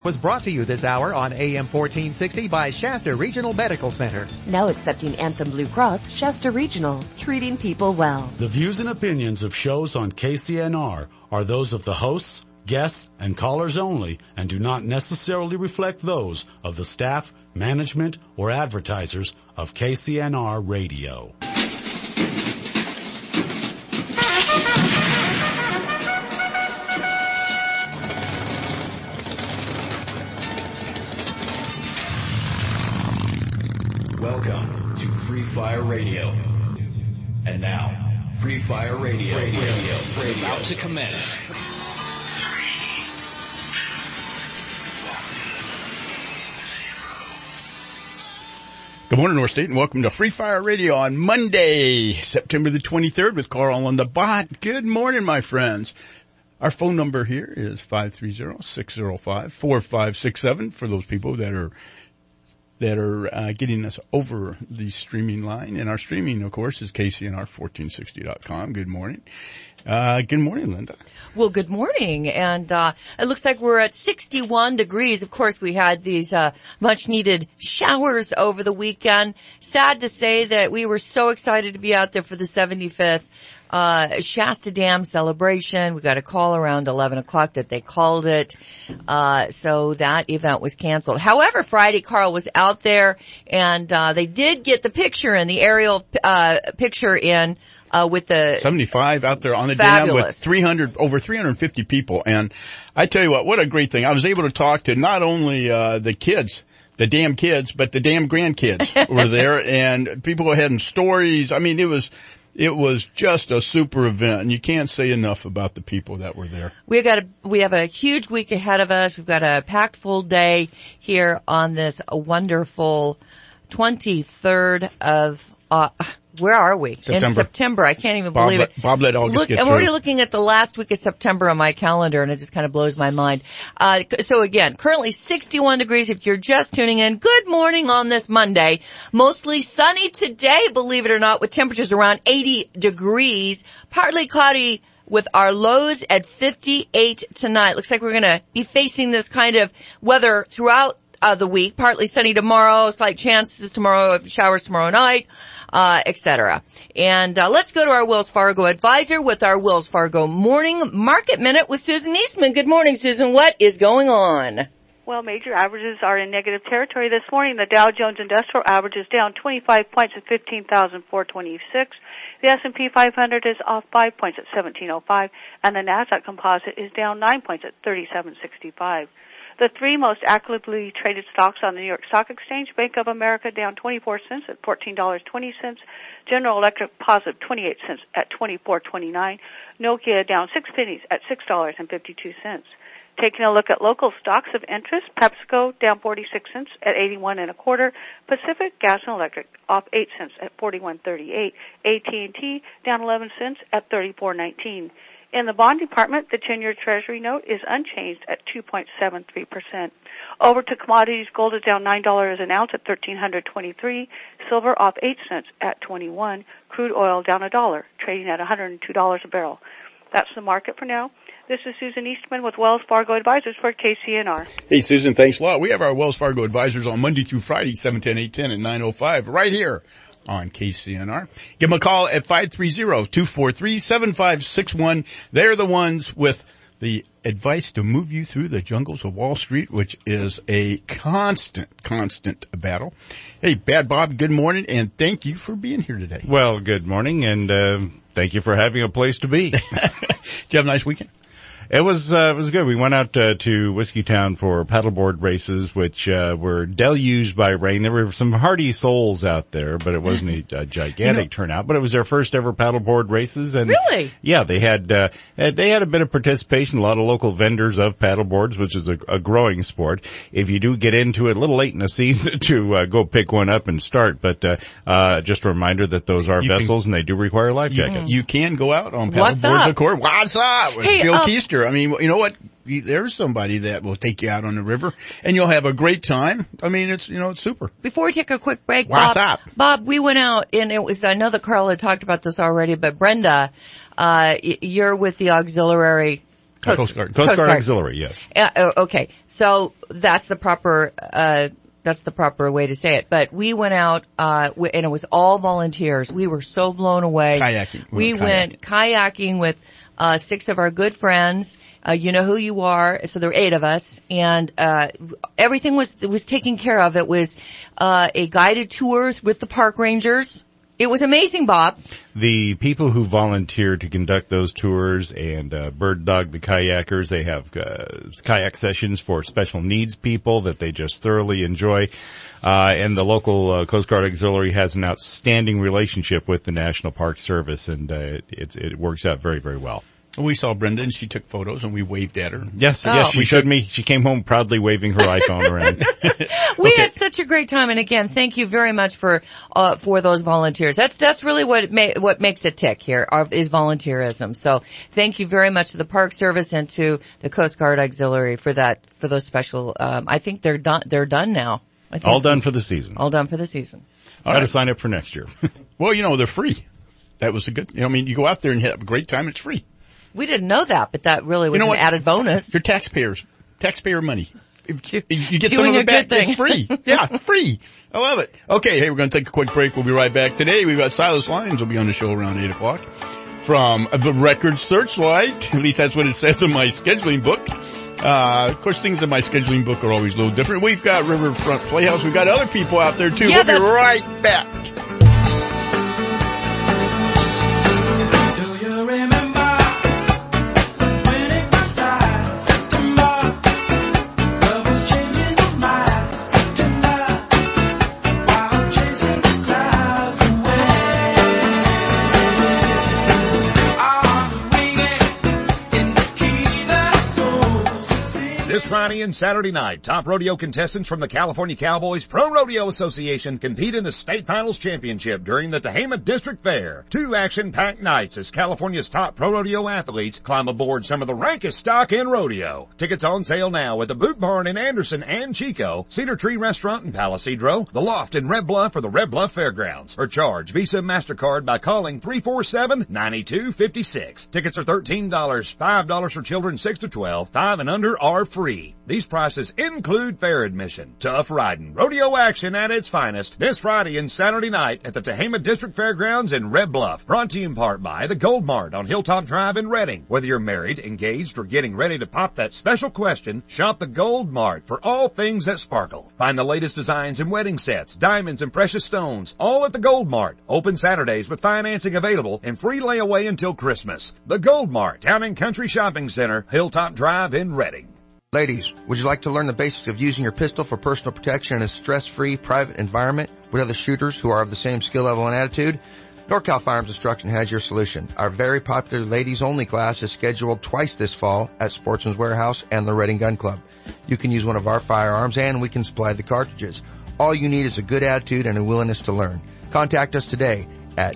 Was brought to you this hour on AM 1460 by Shasta Regional Medical Center. Now accepting Anthem Blue Cross, Shasta Regional, treating people well. The views and opinions of shows on KCNR are those of the hosts, guests, and callers only and do not necessarily reflect those of the staff, management, or advertisers of KCNR Radio. Welcome to Free Fire Radio. And now, Free Fire Radio is about to commence. Good morning, North State, and welcome to Free Fire Radio on Monday, September the 23rd with Carl on the bot. Good morning, my friends. Our phone number here is 530-605-4567 for those people that are getting us over the streaming line. And our streaming, of course, is KCNR1460.com. Good morning. Good morning, Linda. Well, good morning. And it looks like we're at 61 degrees. Of course, we had these much-needed showers over the weekend. Sad to say that we were so excited to be out there for the 75th Shasta Dam celebration. We got a call around 11 o'clock that they called it. So that event was canceled. However, Friday, Carl was out there and, they did get the picture in, the aerial, picture in, with the 75 out there on the fabulous. Dam with over 350 people. And I tell you what a great thing. I was able to talk to not only, the kids, the damn kids, but the damn grandkids were there and people go ahead and stories. I mean, it was just a super event, and you can't say enough about the people that were there. We have a huge week ahead of us. We've got a packed full day here on this wonderful 23rd of, where are we? September. In September. I can't even believe it. Bob let August get I'm through. already looking at the last week of September on my calendar, and it just kind of blows my mind. So again, currently 61 degrees. If you're just tuning in, good morning on this Monday. Mostly sunny today, believe it or not, with temperatures around 80 degrees. Partly cloudy with our lows at 58 tonight. Looks like we're going to be facing this kind of weather throughout the week. Partly sunny tomorrow, slight chances tomorrow of showers tomorrow night, etc. And let's go to our Wells Fargo advisor with our Wells Fargo Morning Market Minute with Susan Eastman. Good morning, Susan. What is going on? Well, major averages are in negative territory this morning. The Dow Jones Industrial Average is down 25 points at 15,426. The S&P 500 is off 5 points at 1705, and the Nasdaq Composite is down 9 points at 3765. The three most actively traded stocks on the New York Stock Exchange: Bank of America down 24 cents at $14.20, General Electric positive 28 cents at $24.29, Nokia down 6 pennies at $6.52. Taking a look at local stocks of interest: PepsiCo down 46 cents at 81.25, Pacific Gas and Electric off 8 cents at 41.38, AT&T down 11 cents at 34.19. In the bond department, the 10-year Treasury note is unchanged at 2.73%. Over to commodities, gold is down $9 an ounce at $1,323, silver off 8 cents at 21, crude oil down $1, trading at $102 a barrel. That's the market for now. This is Susan Eastman with Wells Fargo Advisors for KCNR. Hey, Susan, thanks a lot. We have our Wells Fargo Advisors on Monday through Friday, 710, 810, and 905, right here on KCNR. Give them a call at 530-243-7561. They're the ones with the advice to move you through the jungles of Wall Street, which is a constant battle. Hey, Bad Bob, good morning, and thank you for being here today. Well, good morning, and thank you for having a place to be. Did you have a nice weekend? It was good. We went out to Whiskey Town for paddleboard races, which were deluged by rain. There were some hardy souls out there, but it wasn't a gigantic turnout. But it was their first ever paddleboard races, and really, yeah, they had a bit of participation. A lot of local vendors of paddleboards, which is a growing sport. If you do get into it a little late in the season to go pick one up and start, but just a reminder that those are vessels and they do require life jackets. You can go out on paddleboards, of course. What's up? Hey, Bill Keister. I mean, you know what? There's somebody that will take you out on the river and you'll have a great time. I mean, it's super. Before we take a quick break, What's up? Bob, we went out and it was, I know that Carl had talked about this already, but Brenda, you're with the auxiliary Coast Guard Auxiliary, yes. Okay. So that's the proper way to say it. But we went out, and it was all volunteers. We were so blown away. Kayaking. We went kayaking with 6 of our good friends. You know who you are. So there were 8 of us, and everything was taken care of. It was a guided tour with the park rangers. It was amazing, Bob. The people who volunteer to conduct those tours and Bird Dog the kayakers, they have kayak sessions for special needs people that they just thoroughly enjoy. And the local Coast Guard Auxiliary has an outstanding relationship with the National Park Service, and it works out very, very well. We saw Brenda, and she took photos, and we waved at her. Yes, she showed me. She came home proudly waving her iPhone around. We had such a great time, and again, thank you very much for those volunteers. That's really what makes it tick here is volunteerism. So thank you very much to the Park Service and to the Coast Guard Auxiliary for those special. I think they're done. They're done now. All done for the season. All done for the season. Got to sign up for next year. Well, they're free. That was a good. You go out there and have a great time. It's free. We didn't know that, but that really was an added bonus. They're taxpayer money. You get doing some of it back. Thing. It's free. Yeah, free. I love it. Okay, hey, we're going to take a quick break. We'll be right back. Today we've got Silas Lyons will be on the show around 8 o'clock from the Record Searchlight. At least that's what it says in my scheduling book. Of course, things in my scheduling book are always a little different. We've got Riverfront Playhouse. We've got other people out there too. Yeah, we'll be right back. This Friday and Saturday night, top rodeo contestants from the California Cowboys Pro Rodeo Association compete in the State Finals Championship during the Tehama District Fair. 2 action-packed nights as California's top pro rodeo athletes climb aboard some of the rankest stock in rodeo. Tickets on sale now at the Boot Barn in Anderson and Chico, Cedar Tree Restaurant in Palisadro, The Loft in Red Bluff or the Red Bluff Fairgrounds. Or charge Visa MasterCard by calling 347-9256. Tickets are $13, $5 for children 6 to 12, 5 and under are free. These prices include fair admission. Tough riding, rodeo action at its finest this Friday and Saturday night at the Tehama District Fairgrounds in Red Bluff. Brought to you in part by the Gold Mart on Hilltop Drive in Redding. Whether you're married, engaged, or getting ready to pop that special question, shop the Gold Mart for all things that sparkle. Find the latest designs in wedding sets, diamonds, and precious stones, all at the Gold Mart. Open Saturdays with financing available and free layaway until Christmas. The Gold Mart, Town and Country Shopping Center, Hilltop Drive in Redding. Ladies, would you like to learn the basics of using your pistol for personal protection in a stress-free, private environment with other shooters who are of the same skill level and attitude? NorCal Firearms Instruction has your solution. Our very popular ladies-only class is scheduled twice this fall at Sportsman's Warehouse and the Redding Gun Club. You can use one of our firearms and we can supply the cartridges. All you need is a good attitude and a willingness to learn. Contact us today at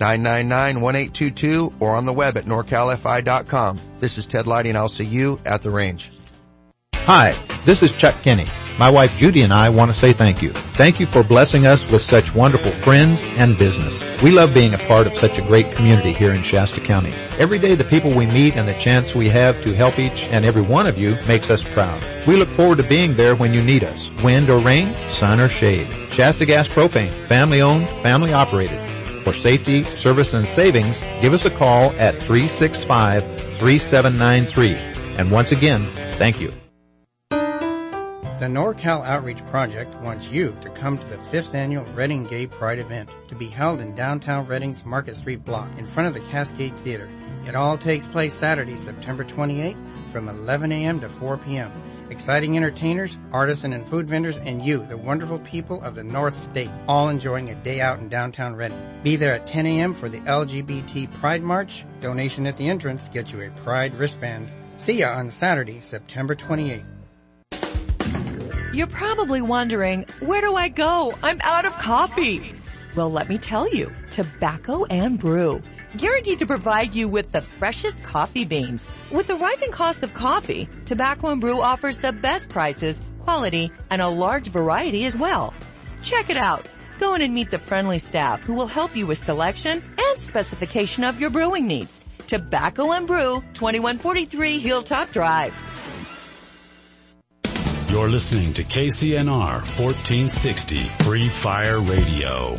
999-1822 or on the web at norcalfi.com. This is Ted Lighty and I'll see you at the range. Hi, this is Chuck Kinney. My wife Judy and I want to say thank you. Thank you for blessing us with such wonderful friends and business. We love being a part of such a great community here in Shasta County. Every day the people we meet and the chance we have to help each and every one of you makes us proud. We look forward to being there when you need us. Wind or rain, sun or shade. Shasta Gas Propane, family owned, family operated. For safety, service, and savings, give us a call at 365-3793. And once again, thank you. The NorCal Outreach Project wants you to come to the 5th Annual Redding Gay Pride event to be held in downtown Redding's Market Street block in front of the Cascade Theater. It all takes place Saturday, September 28th from 11 a.m. to 4 p.m. Exciting entertainers, artisan and food vendors, and you, the wonderful people of the North State, all enjoying a day out in downtown Redding. Be there at 10 a.m. for the LGBT Pride March. Donation at the entrance gets you a Pride wristband. See ya on Saturday, September 28th. You're probably wondering, where do I go? I'm out of coffee. Well, let me tell you, Tobacco and Brew. Guaranteed to provide you with the freshest coffee beans. With the rising cost of coffee, Tobacco and Brew offers the best prices, quality, and a large variety as well. Check it out. Go in and meet the friendly staff who will help you with selection and specification of your brewing needs. Tobacco and Brew, 2143 Hilltop Drive. You're listening to KCNR 1460 Free Fire Radio.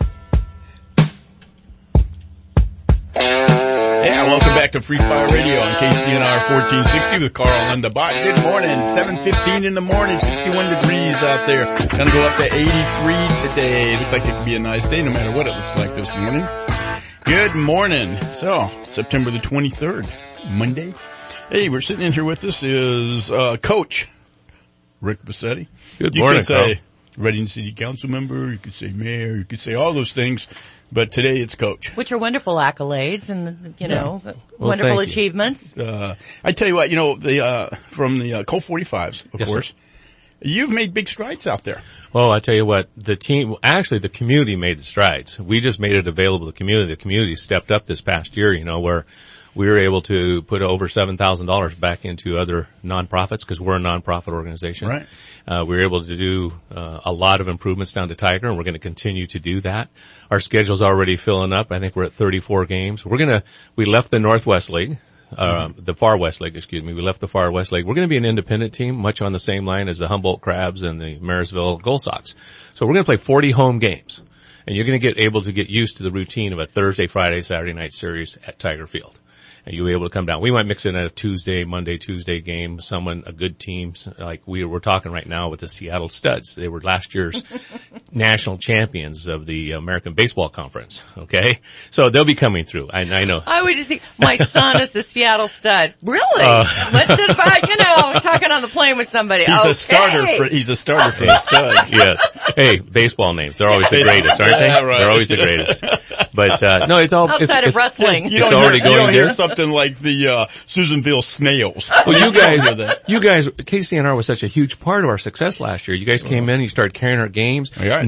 Yeah, welcome back to Free Fire Radio on KCNR 1460 with Carl and the Bot. Good morning, 7:15 in the morning, 61 degrees out there. Gonna go up to 83 today. Looks like it could be a nice day no matter what it looks like this morning. Good morning. So, September the 23rd, Monday. Hey, we're sitting in here with us is, Coach Rick Bassetti. Good morning, You could say Reading City Council member, you could say mayor, you could say all those things, but today it's Coach. Which are wonderful accolades and, wonderful achievements. I tell you what, from the Colt 45s, of course, sir. You've made big strides out there. Well, I tell you what, the community made the strides. We just made it available to the community. The community stepped up this past year, where we were able to put over $7,000 back into other nonprofits because we're a nonprofit organization. Right. We were able to do a lot of improvements down to Tiger, and we're going to continue to do that. Our schedule's already filling up. I think we're at 34 games. We left the Northwest League. The Far West League, We left the Far West League. We're going to be an independent team, much on the same line as the Humboldt Crabs and the Marysville Gold Sox. So we're going to play 40 home games, and you're going to get able to get used to the routine of a Thursday, Friday, Saturday night series at Tiger Field. And you'll be able to come down. We might mix in a Monday, Tuesday game, a good team, like we're talking right now with the Seattle Studs. They were last year's national champions of the American Baseball Conference, okay? So they'll be coming through. I know. I would just think, my son is a Seattle Stud. Really? What's it about, talking on the plane with somebody? He's a starter for the Studs. Yeah. Hey, baseball names. They're always the greatest, aren't they? Yeah, right. They're always the greatest. But, no, it's all, outside of wrestling. It's already going good. Something like the Susanville Snails. Well, you guys, KCNR was such a huge part of our success last year. You guys came in, you started carrying our games. Yeah,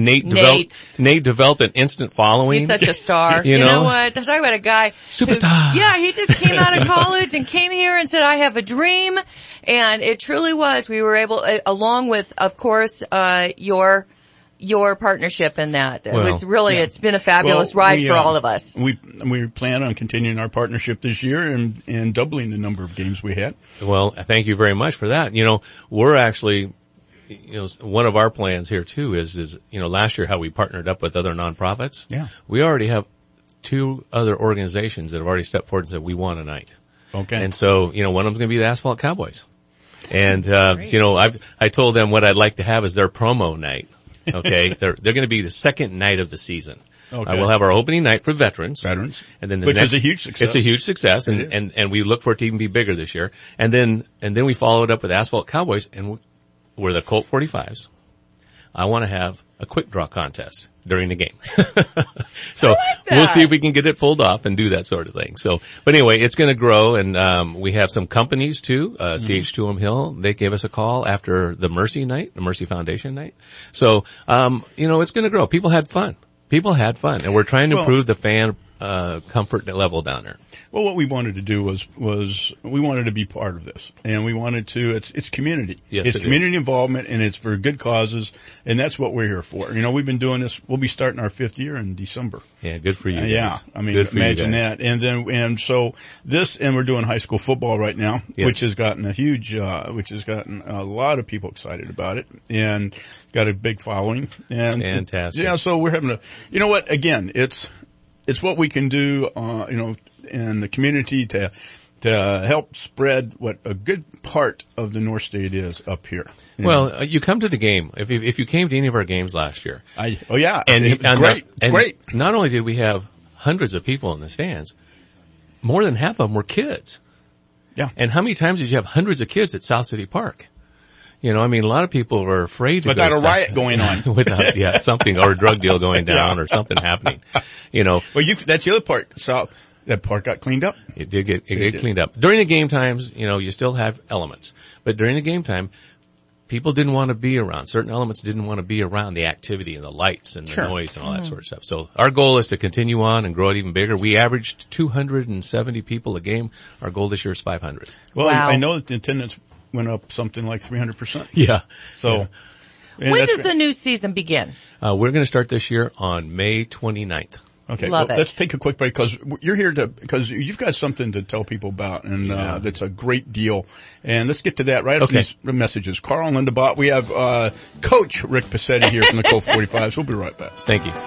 Nate developed an instant following. He's such a star. You know what? I'm talking about a guy. Superstar. He just came out of college and came here and said, I have a dream. And it truly was. We were able, along with, of course, your partnership in that. It's been a fabulous ride for all of us. We plan on continuing our partnership this year and doubling the number of games we had. Well, thank you very much for that. We're actually, one of our plans here too is, last year how we partnered up with other nonprofits. Yeah. We already have 2 other organizations that have already stepped forward and said, we want a night. Okay. And so, one of them's going to be the Asphalt Cowboys. And, I told them what I'd like to have is their promo night. Okay, they're going to be the second night of the season. Okay. We'll have our opening night for veterans, and then which is a huge success. It's a huge success, and we look for it to even be bigger this year. And then we follow it up with Asphalt Cowboys, and we're the Colt 45s. I want to have a quick draw contest during the game. So we'll see if we can get it pulled off and do that sort of thing. So, but anyway, it's going to grow, and we have some companies too. CH2M Hill, they gave us a call after the Mercy night, the Mercy Foundation night. So, it's going to grow. People had fun, and we're trying to improve the fan comfort level down there. Well, what we wanted to do was we wanted to be part of this, and we wanted to. It's community. Yes, it's community involvement, and it's for good causes, and that's what we're here for. We've been doing this. We'll be starting our 5th year in December. Yeah, good for you. Yeah, I mean, imagine that. And so we're doing high school football right now, which has gotten a lot of people excited about it, and got a big following. And fantastic. Yeah, so we're having again, it's what we can do, in the community to help spread what a good part of the North State is up here. Well, you come to the game. If you came to any of our games last year. And it was great. It's great. Not only did we have hundreds of people in the stands, more than half of them were kids. Yeah. And how many times did you have hundreds of kids at South City Park? A lot of people were afraid to without a riot going on. Without, something, or a drug deal going down, or something happening. Well, that's the other part. So that part got cleaned up. It did get cleaned up. During the game times, you still have elements. But during the game time, people didn't want to be around. Certain elements didn't want to be around the activity and the lights and the noise and all that sort of stuff. So our goal is to continue on and grow it even bigger. We averaged 270 people a game. Our goal this year is 500. Well, wow. I know that the attendance went up something like 300%. Yeah. So. When does the new season begin? We're going to start this year on May 29th. Okay, Love it. Let's take a quick break because you're here because you've got something to tell people about, and that's a great deal. And let's get to that right after these messages. Carl and Linda Bott, we have Coach Rick Passetti here from the Colt 45s. We'll be right back. Thank you.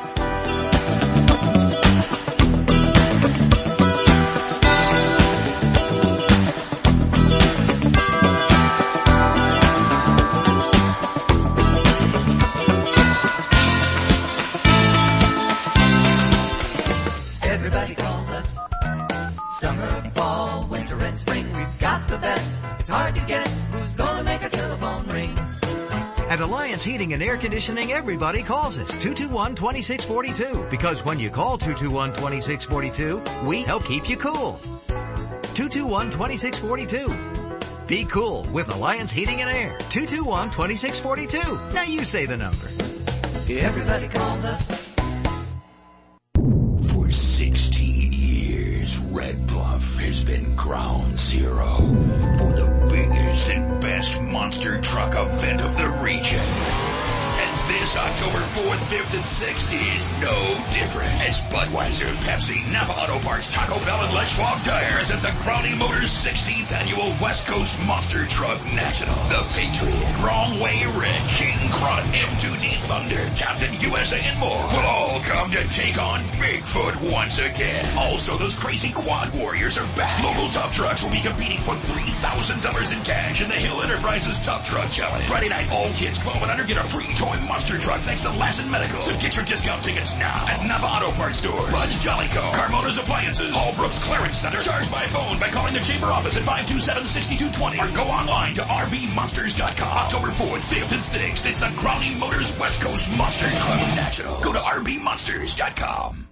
Everybody calls us summer, fall, winter, and spring. We've got the best. It's hard to guess who's gonna make our telephone ring. At Alliance Heating and Air Conditioning, everybody calls us 221-2642. Because when you call 221-2642, we help keep you cool. 221-2642. Be cool with Alliance Heating and Air. 221-2642. Now you say the number. Everybody calls us. For 16 years, Red Bluff has been ground zero for the biggest and best monster truck event of the region. And this October 4th, 5th, and 6th is no different. As Budweiser, Pepsi, Napa Auto Parts, Taco Bell, and Les Schwab Tire present the Crowley Motors 16th Annual West Coast Monster Truck National. The Patriot, Wrong Way Red, King Crunch, M2D Thunder, Captain USA, and more will all come to take on Bigfoot once again. Also, those crazy quad warriors are back. Local tough trucks will be competing for $3,000 in cash in the Hill Enterprises Tough Truck Challenge. Friday night, all kids 12 and under get a free toy monster truck thanks to Lassen Medical. So get your discount tickets now at Napa Auto Parts Store, Bud's Jollyco, Carmona's Appliances, Hallbrook's Clearance Center. Charge by phone by calling the chamber office at 527-6220 or go online to rbmonsters.com. October 4th, 5th, and 6th, it's the Crowley Motors West Coast Monster Truck National. Go to rbmonsters.com.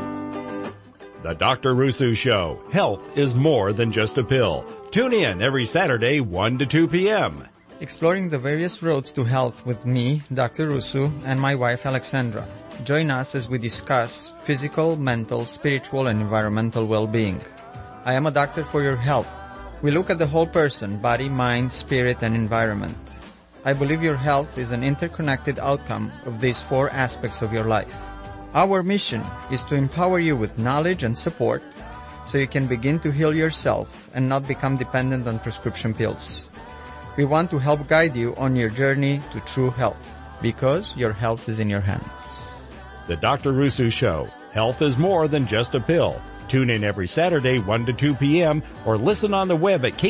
The Dr. Rusu Show. Health is more than just a pill. Tune in every Saturday, 1 to 2 p.m. Exploring the various roads to health with me, Dr. Rusu, and my wife, Alexandra. Join us as we discuss physical, mental, spiritual, and environmental well-being. I am a doctor for your health. We look at the whole person, body, mind, spirit, and environment. I believe your health is an interconnected outcome of these 4 aspects of your life. Our mission is to empower you with knowledge and support so you can begin to heal yourself and not become dependent on prescription pills. We want to help guide you on your journey to true health because your health is in your hands. The Dr. Rusu Show. Health is more than just a pill. Tune in every Saturday, 1 to 2 p.m. or listen on the web at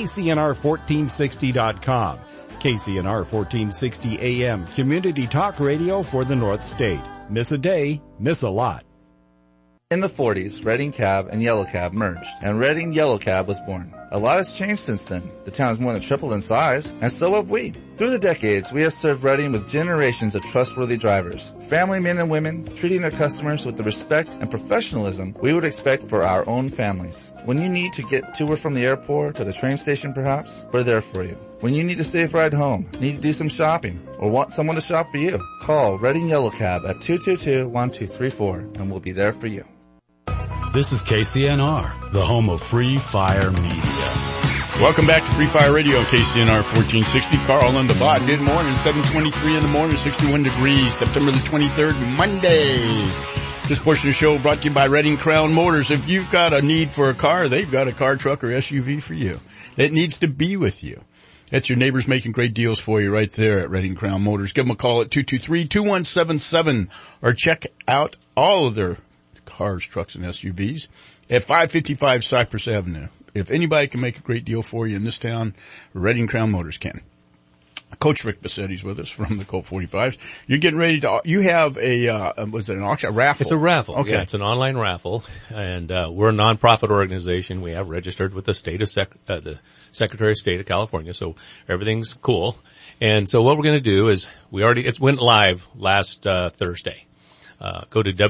kcnr1460.com. KCNR 1460 AM, community talk radio for the North State. Miss a day, miss a lot. In the 40s, Reading Cab and Yellow Cab merged, and Reading Yellow Cab was born. A lot has changed since then. The town has more than tripled in size, and so have we. Through the decades, we have served Reading with generations of trustworthy drivers, family men and women, treating their customers with the respect and professionalism we would expect for our own families. When you need to get to or from the airport or the train station perhaps, we're there for you. When you need a safe ride home, need to do some shopping, or want someone to shop for you, call Reading Yellow Cab at 222-1234, and we'll be there for you. This is KCNR, the home of Free Fire Media. Welcome back to Free Fire Radio on KCNR 1460. Carl and the Bot. Good morning. 7:23 in the morning, 61 degrees, September the 23rd, Monday. This portion of the show brought to you by Reading Crown Motors. If you've got a need for a car, they've got a car, truck, or SUV for you. That needs to be with you. That's your neighbors making great deals for you right there at Reading Crown Motors. Give them a call at 223-2177 or check out all of their cars, trucks, and SUVs at 555 Cypress Avenue. If anybody can make a great deal for you in this town, Reading Crown Motors can. Coach Rick Passetti's with us from the Colt 45s. You're getting ready to, you have was it an auction, a raffle? It's a raffle. Okay. Yeah, it's an online raffle, and we're a nonprofit organization. We have registered with the state of the Secretary of State of California, so everything's cool. And so what we're going to do is it went live last Thursday. Go to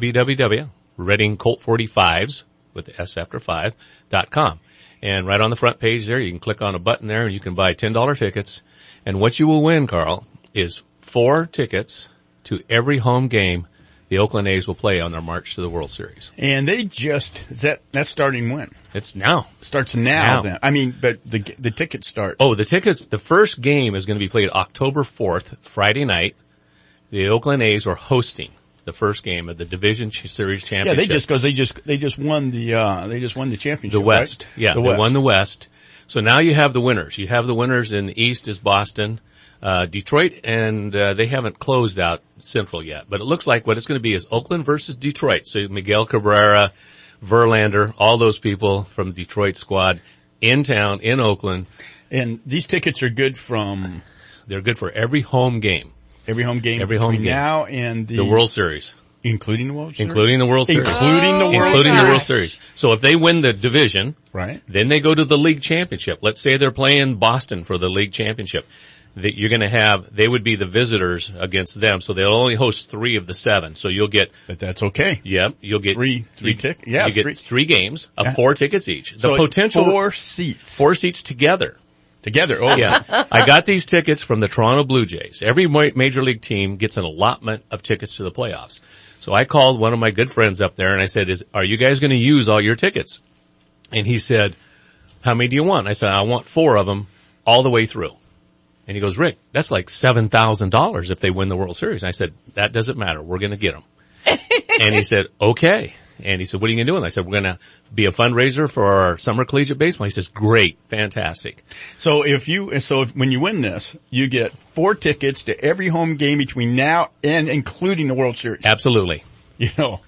www.readingcolt45s with the S after 5.com. And right on the front page there, you can click on a button there and you can buy $10 tickets. And what you will win, Carl, is 4 tickets to every home game the Oakland A's will play on their march to the World Series. And they that's starting when? It's now. Starts now then. I mean, but the tickets start. Oh, the first game is going to be played October 4th, Friday night. The Oakland A's are hosting the first game of the Division Series Yeah, Championship. they just won the championship. The West. Right? Yeah, they won the West. So now you have the winners. You have the winners in the East is Boston, Detroit, and they haven't closed out Central yet. But it looks like what it's going to be is Oakland versus Detroit. So Miguel Cabrera, Verlander, all those people from Detroit squad in town in Oakland. And these tickets are good they're good for every home game. Every home game now and the World Series. Including the World Series? Including the World Series. Including the World Series. So if they win the division, right, then they go to the league championship. Let's say they're playing Boston for the league championship. That you're going to have, they would be the visitors against them, so they'll only host 3 of the 7. So you'll get, but that's okay. Yep, you'll get three tickets. Yeah, you get 3 games of 4 tickets each. The so potential 4 seats. 4 seats together. Oh yeah. I got these tickets from the Toronto Blue Jays. Every major league team gets an allotment of tickets to the playoffs. So I called one of my good friends up there and I said, are you guys going to use all your tickets? And he said, how many do you want? I said, I want 4 of them all the way through. And he goes, Rick, that's like $7,000 if they win the World Series. And I said, that doesn't matter. We're going to get them. And he said, okay. And he said, what are you going to do? And I said, we're going to be a fundraiser for our summer collegiate baseball. He says, great, fantastic. So when you win this, you get 4 tickets to every home game between now and including the World Series. Absolutely. You know.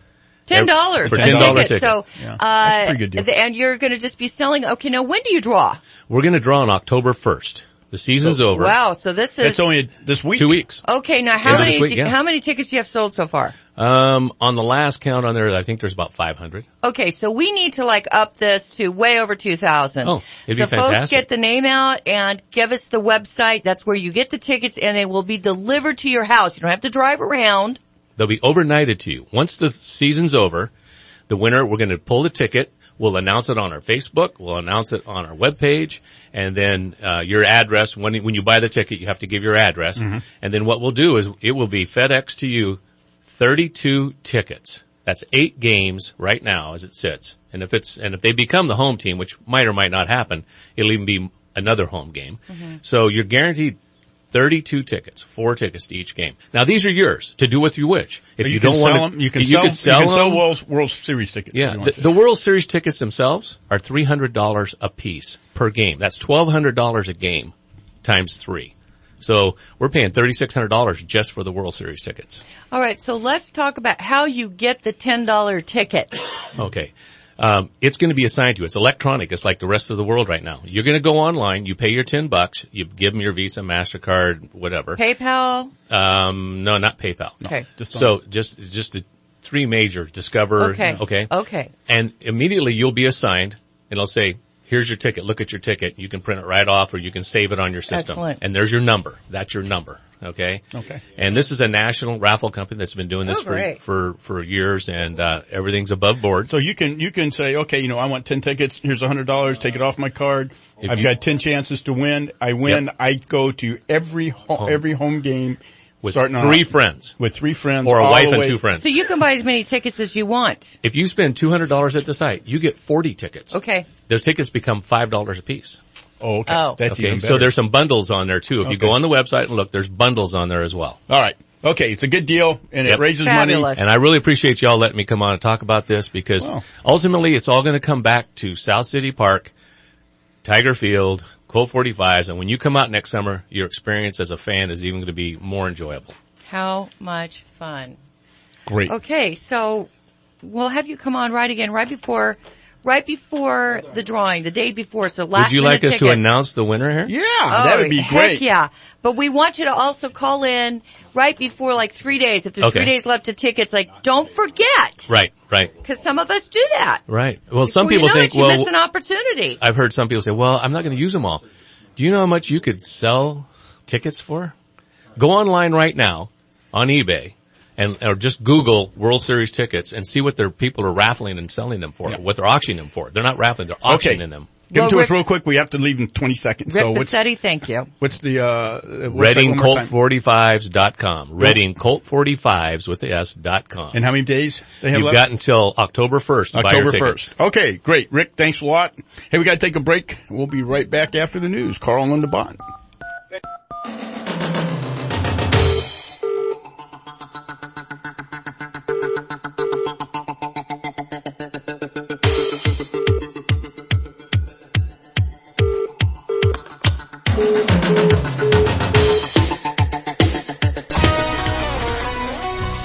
$10 for $10 ticket. So, yeah, that's a pretty good deal. And you're going to just be selling. Okay, now when do you draw? We're going to draw on October 1st. The season's over. Wow, so this is... It's only this week. 2 weeks. Okay, now how many tickets do you have sold so far? On the last count on there, I think there's about 500. Okay, so we need to up this to way over 2,000. Oh, it'd so be fantastic. Folks get the name out and give us the website. That's where you get the tickets and they will be delivered to your house. You don't have to drive around. They'll be overnighted to you. Once the season's over, the winner, we're going to pull the ticket. We'll announce it on our Facebook. We'll announce it on our webpage. And then, your address, when you buy the ticket, you have to give your address. Mm-hmm. And then what we'll do is it will be FedEx to you 32 tickets. That's 8 games right now as it sits. And if they become the home team, which might or might not happen, it'll even be another home game. Mm-hmm. So you're guaranteed 32 tickets, 4 tickets to each game. Now these are yours to do with you wish. If you don't want to, you can sell World Series tickets. Yeah, the World Series tickets themselves are $300 a piece per game. That's $1,200 a game times 3. So we're paying $3,600 just for the World Series tickets. All right, so let's talk about how you get the $10 ticket. Okay. It's going to be assigned to you. It's electronic. It's like the rest of the world right now. You're going to go online. You pay your $10. You give them your Visa, MasterCard, whatever. PayPal? No, not PayPal. Okay. Just the 3 major Discover. Okay. And immediately you'll be assigned and it'll say, here's your ticket. Look at your ticket. You can print it right off or you can save it on your system. Excellent. And there's your number. That's your number. Okay. And this is a national raffle company that's been doing this for years and, everything's above board. So you can say, okay, I want 10 tickets. Here's $100. Take it off my card. I've got 10 chances to win. I win. Yep. I go to every home game. With 3 friends. With 3 friends. Or a wife and 2 friends. So you can buy as many tickets as you want. If you spend $200 at the site, you get 40 tickets. Okay. Those tickets become $5 a piece. Oh, okay. Oh. That's even better. So there's some bundles on there too. If you go on the website and look, there's bundles on there as well. All right. Okay. It's a good deal and it raises money. And I really appreciate y'all letting me come on and talk about this because ultimately it's all going to come back to South City Park, Tiger Field, Colt 45s. And when you come out next summer, your experience as a fan is even going to be more enjoyable. How much fun. Great. Okay. So we'll have you come on right before the drawing, the day before. So last Would you like us tickets. to announce the winner here? Yeah, that would be great. Heck yeah. But we want you to also call in right before 3 days. If there's 3 days left to tickets, don't forget. Right. Because some of us do that. Right. Well, some Before people think, you missed an opportunity. I've heard some people say, well, I'm not going to use them all. Do you know how much you could sell tickets for? Go online right now on eBay. Or just Google World Series tickets and see what their people are raffling and selling them for, what they're auctioning them for. They're not raffling, they're auctioning them. Give them to us real quick. We have to leave in 20 seconds. Rick Bassetti, thank you. What's the, ReadingColt45s.com. ReadingColt45s with the S.com. And how many days they have You've left? got until October 1st to buy your tickets. Okay, great. Rick, thanks a lot. Hey, we gotta take a break. We'll be right back after the news. Carl and Linda Bond.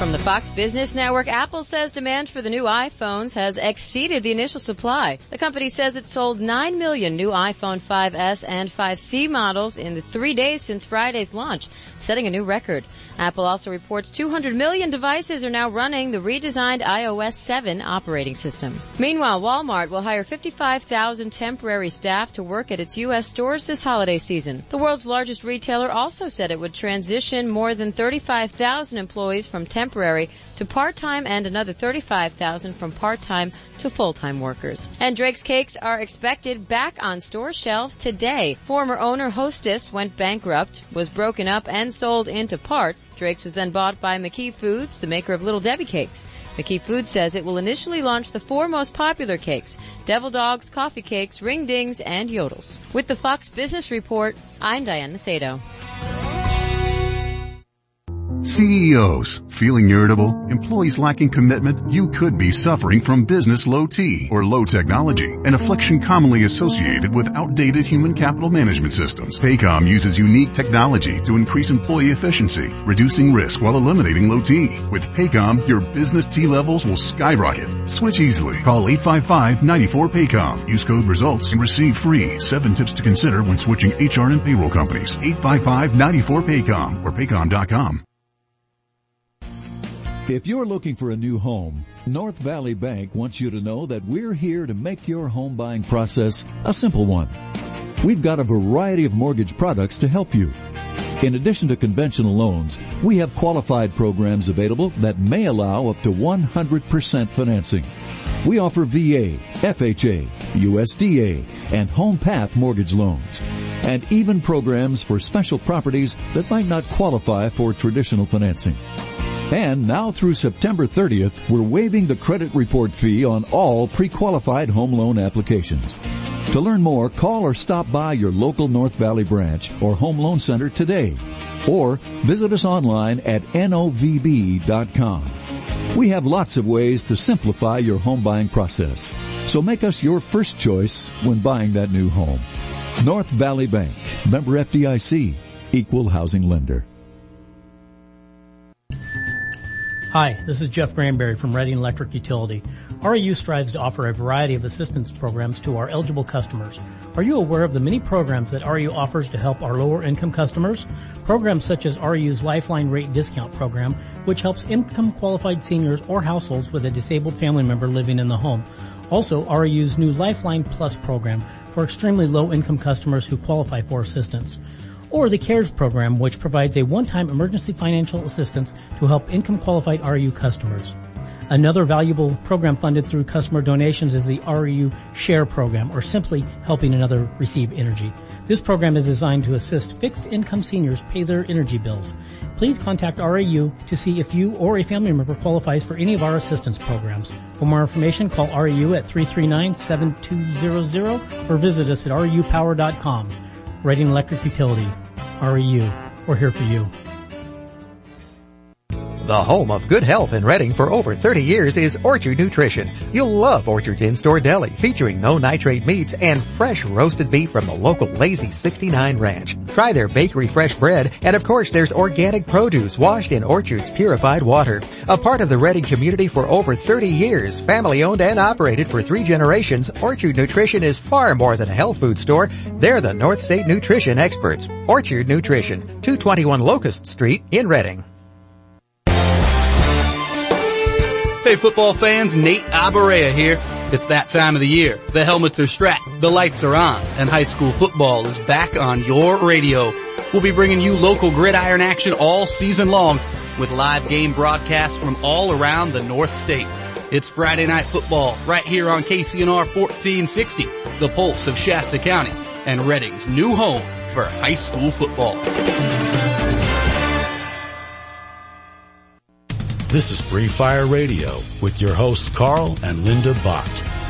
From the Fox Business Network, Apple says demand for the new iPhones has exceeded the initial supply. The company says it sold 9 million new iPhone 5S and 5C models in the 3 days since Friday's launch, setting a new record. Apple also reports 200 million devices are now running the redesigned iOS 7 operating system. Meanwhile, Walmart will hire 55,000 temporary staff to work at its U.S. stores this holiday season. The world's largest retailer also said it would transition more than 35,000 employees from temporary to part-time and another 35,000 from part-time to full-time workers. And Drake's Cakes are expected back on store shelves today. Former owner Hostess went bankrupt, was broken up and sold into parts. Drake's was then bought by McKee Foods, the maker of Little Debbie Cakes. McKee Foods says it will initially launch the 4 most popular cakes: Devil Dogs, Coffee Cakes, Ring Dings, and Yodels. With the Fox Business Report, I'm Diane Macedo. CEOs, feeling irritable, employees lacking commitment, you could be suffering from business low T or low technology, an affliction commonly associated with outdated human capital management systems. Paycom uses unique technology to increase employee efficiency, reducing risk while eliminating low T. With Paycom, your business T levels will skyrocket. Switch easily. Call 855-94-PAYCOM. Use code RESULTS and receive free 7 tips to consider when switching HR and payroll companies. 855-94-PAYCOM or paycom.com. If you're looking for a new home, North Valley Bank wants you to know that we're here to make your home buying process a simple one. We've got a variety of mortgage products to help you. In addition to conventional loans, we have qualified programs available that may allow up to 100% financing. We offer VA, FHA, USDA, and Home Path mortgage loans, and even programs for special properties that might not qualify for traditional financing. And now through September 30th, we're waiving the credit report fee on all pre-qualified home loan applications. To learn more, call or stop by your local North Valley branch or home loan center today, or visit us online at novb.com. We have lots of ways to simplify your home buying process, so make us your first choice when buying that new home. North Valley Bank, member FDIC, equal housing lender. Hi, this is Jeff Granberry from Reading Electric Utility. REU strives to offer a variety of assistance programs to our eligible customers. Are you aware of the many programs that REU offers to help our lower income customers? Programs such as REU's Lifeline Rate Discount Program, which helps income qualified seniors or households with a disabled family member living in the home. Also, REU's new Lifeline Plus program for extremely low income customers who qualify for assistance. Or the CARES program, which provides a one-time emergency financial assistance to help income-qualified REU customers. Another valuable program funded through customer donations is the REU Share program, or simply helping another receive energy. This program is designed to assist fixed-income seniors pay their energy bills. Please contact REU to see if you or a family member qualifies for any of our assistance programs. For more information, call REU at 339-7200 or visit us at REUpower.com. Reading Electric Utility, REU, we're here for you. The home of good health in Reading for over 30 years is Orchard Nutrition. You'll love Orchard's in-store deli featuring no nitrate meats and fresh roasted beef from the local Lazy 69 Ranch. Try their bakery fresh bread, and of course there's organic produce washed in Orchard's purified water. A part of the Reading community for over 30 years, family owned and operated for 3 generations, Orchard Nutrition is far more than a health food store. They're the North State nutrition experts. Orchard Nutrition, 221 Locust Street in Reading. Hey football fans, Nate Abarea here. It's that time of the year. The helmets are strapped, the lights are on, and high school football is back on your radio. We'll be bringing you local gridiron action all season long with live game broadcasts from all around the North State. It's Friday Night Football right here on KCNR 1460, the pulse of Shasta County and Reading's new home for high school football. This is Free Fire Radio with your hosts Carl and Linda Bott.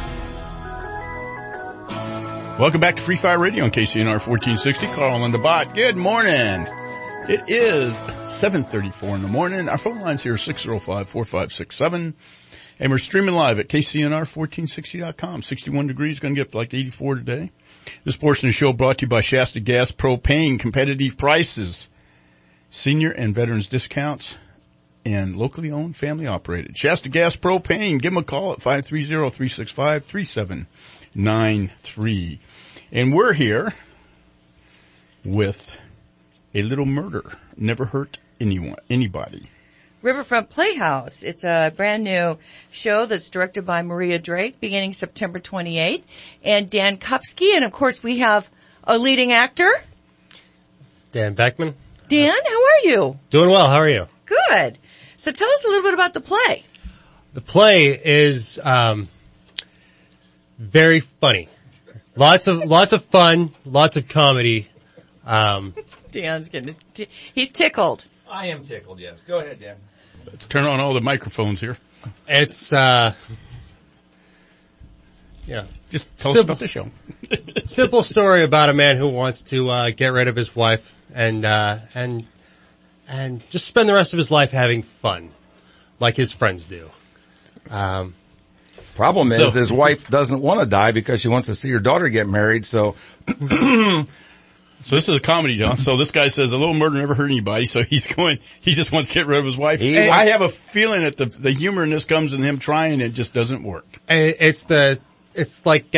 Welcome back to Free Fire Radio on KCNR 1460. Carl and Linda Bott. Good morning. It is 7:34 in the morning. Our phone lines here are 605-4567. And we're streaming live at KCNR1460.com. 61 degrees, going to get up to like 84 today. This portion of the show brought to you by Shasta Gas Propane. Competitive prices, senior and veterans discounts, and locally owned, family operated. Shasta Gas Propane. Give them a call at 530-365-3793. And we're here with A Little Murder Never Hurt anybody. Riverfront Playhouse. It's a brand new show that's directed by Maria Drake beginning September 28th. And Dan Kupski. And of course we have a leading actor. Dan Beckman. Dan, how are you? Doing well. How are you? Good. So tell us a little bit about the play. The play is very funny. Lots of fun, lots of comedy. Dan's he's tickled. I am tickled, yes. Go ahead, Dan. Let's turn on all the microphones here. It's just tell us about the show. Simple story about a man who wants to get rid of his wife and just spend the rest of his life having fun, like his friends do. Problem is, his wife doesn't want to die because she wants to see her daughter get married, so... So this is a comedy, John. So this guy says a little murder never hurt anybody, so he just wants to get rid of his wife. I have a feeling that the humor in this comes in him trying and it just doesn't work. It's like,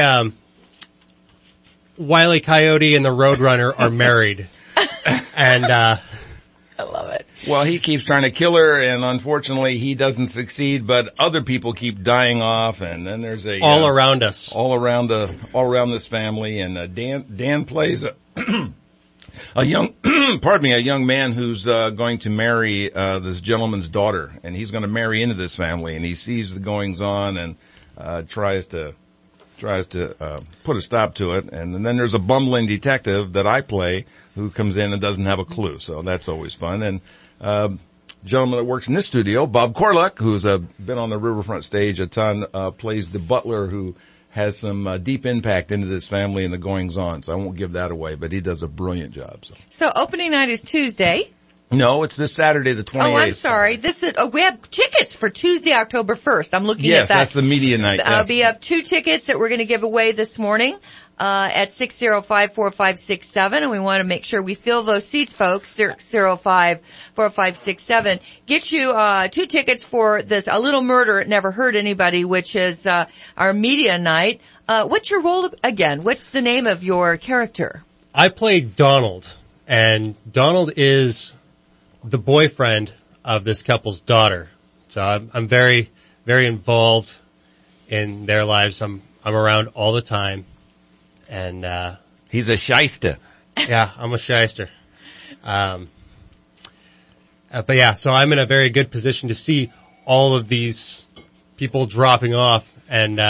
Wile E. Coyote and the Roadrunner are married. And, I love it. Well, he keeps trying to kill her, and unfortunately he doesn't succeed, but other people keep dying off, and then there's all around us. All around this family, and, Dan plays a young man who's going to marry this gentleman's daughter, and he's going to marry into this family, and he sees the goings on and tries to put a stop to it. And then there's a bumbling detective that I play who comes in and doesn't have a clue, so that's always fun. And gentleman that works in this studio, Bob Corluck, who's been on the Riverfront stage a ton, plays the butler who has some deep impact into this family and the goings on. So I won't give that away, but he does a brilliant job. So opening night is Tuesday. No, it's this Saturday, the 28th. Oh, I'm sorry. We have tickets for Tuesday, October 1st. I'm looking at that. Yes, that's the media night. Yes. We have 2 tickets that we're going to give away this morning, at 605-4567. And we want to make sure we fill those seats, folks. 605-4567. Get you, 2 tickets for this, A Little Murder Never Hurt Anybody, which is, our media night. What's your role again? What's the name of your character? I play Donald, and Donald is the boyfriend of this couple's daughter. So I'm very, very involved in their lives. I'm around all the time. And, he's a shyster. Yeah, I'm a shyster. But yeah, so I'm in a very good position to see all of these people dropping off and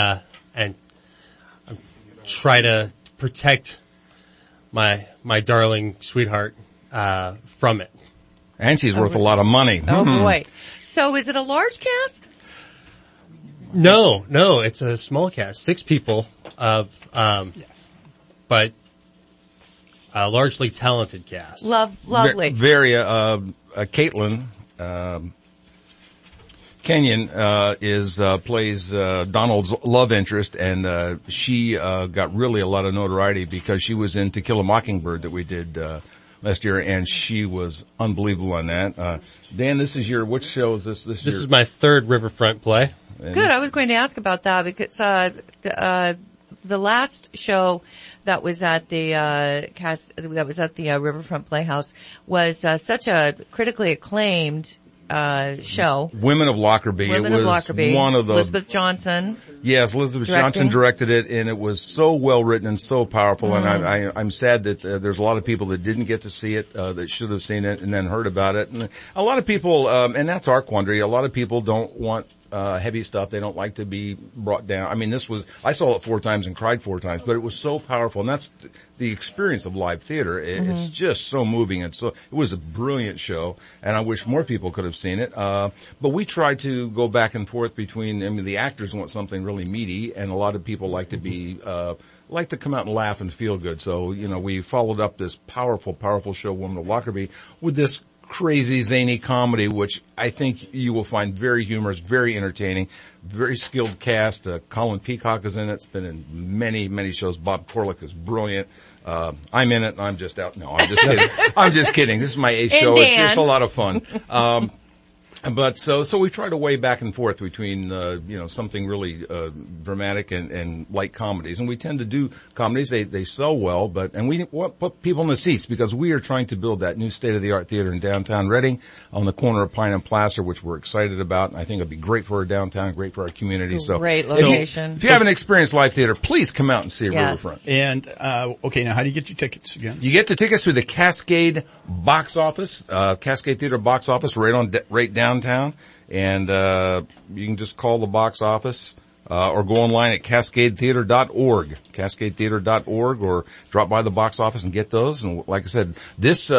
try to protect my darling sweetheart, from it. And she's worth a lot of money. Oh boy. So is it a large cast? No, it's a small cast. 6 people but a largely talented cast. Lovely. Very, Caitlin, Kenyon, plays, Donald's love interest, and, she, got really a lot of notoriety because she was in To Kill a Mockingbird that we did, last year, and she was unbelievable on that. Dan, which show is this? This is my 3rd Riverfront play. Good. I was going to ask about that because, the last show that was at the Riverfront Playhouse was such a critically acclaimed show. Women of Lockerbie. Women of Lockerbie. One of the Elizabeth Johnson. Yes, Elizabeth Johnson directed it, and it was so well written and so powerful. And I'm sad that there's a lot of people that didn't get to see it, that should have seen it and then heard about it. And a lot of people, and that's our quandary. A lot of people don't want heavy stuff. They don't like to be brought down. I mean, I saw it 4 times and cried 4 times, but it was so powerful. And that's the experience of live theater. It's just so moving. And so it was a brilliant show, and I wish more people could have seen it. But we tried to go back and forth between, the actors want something really meaty, and a lot of people like to come out and laugh and feel good. So, we followed up this powerful, powerful show, Woman of Lockerbie, with this crazy, zany comedy, which I think you will find very humorous, very entertaining, very skilled cast. Colin Peacock is in it. It's been in many, many shows. Bob Corlick is brilliant. I'm in it, and I'm just out. No, I'm just kidding. I'm just kidding. This is my 8th show. Dan. It's just a lot of fun. But so we try to weigh back and forth between, something really, dramatic and light comedies. And we tend to do comedies. They sell well, and we put people in the seats because we are trying to build that new state-of-the-art theater in downtown Reading on the corner of Pine and Placer, which we're excited about. And I think it'll be great for our downtown, great for our community. Great location. If you haven't experienced live theater, please come out and see it Yes. Riverfront. And, okay, now how do you get your tickets again? You get the tickets through the Cascade box office, Cascade Theater box office right downtown. And, you can just call the box office, or go online at cascadetheater.org, cascadetheater.org, or drop by the box office and get those. And like I said, this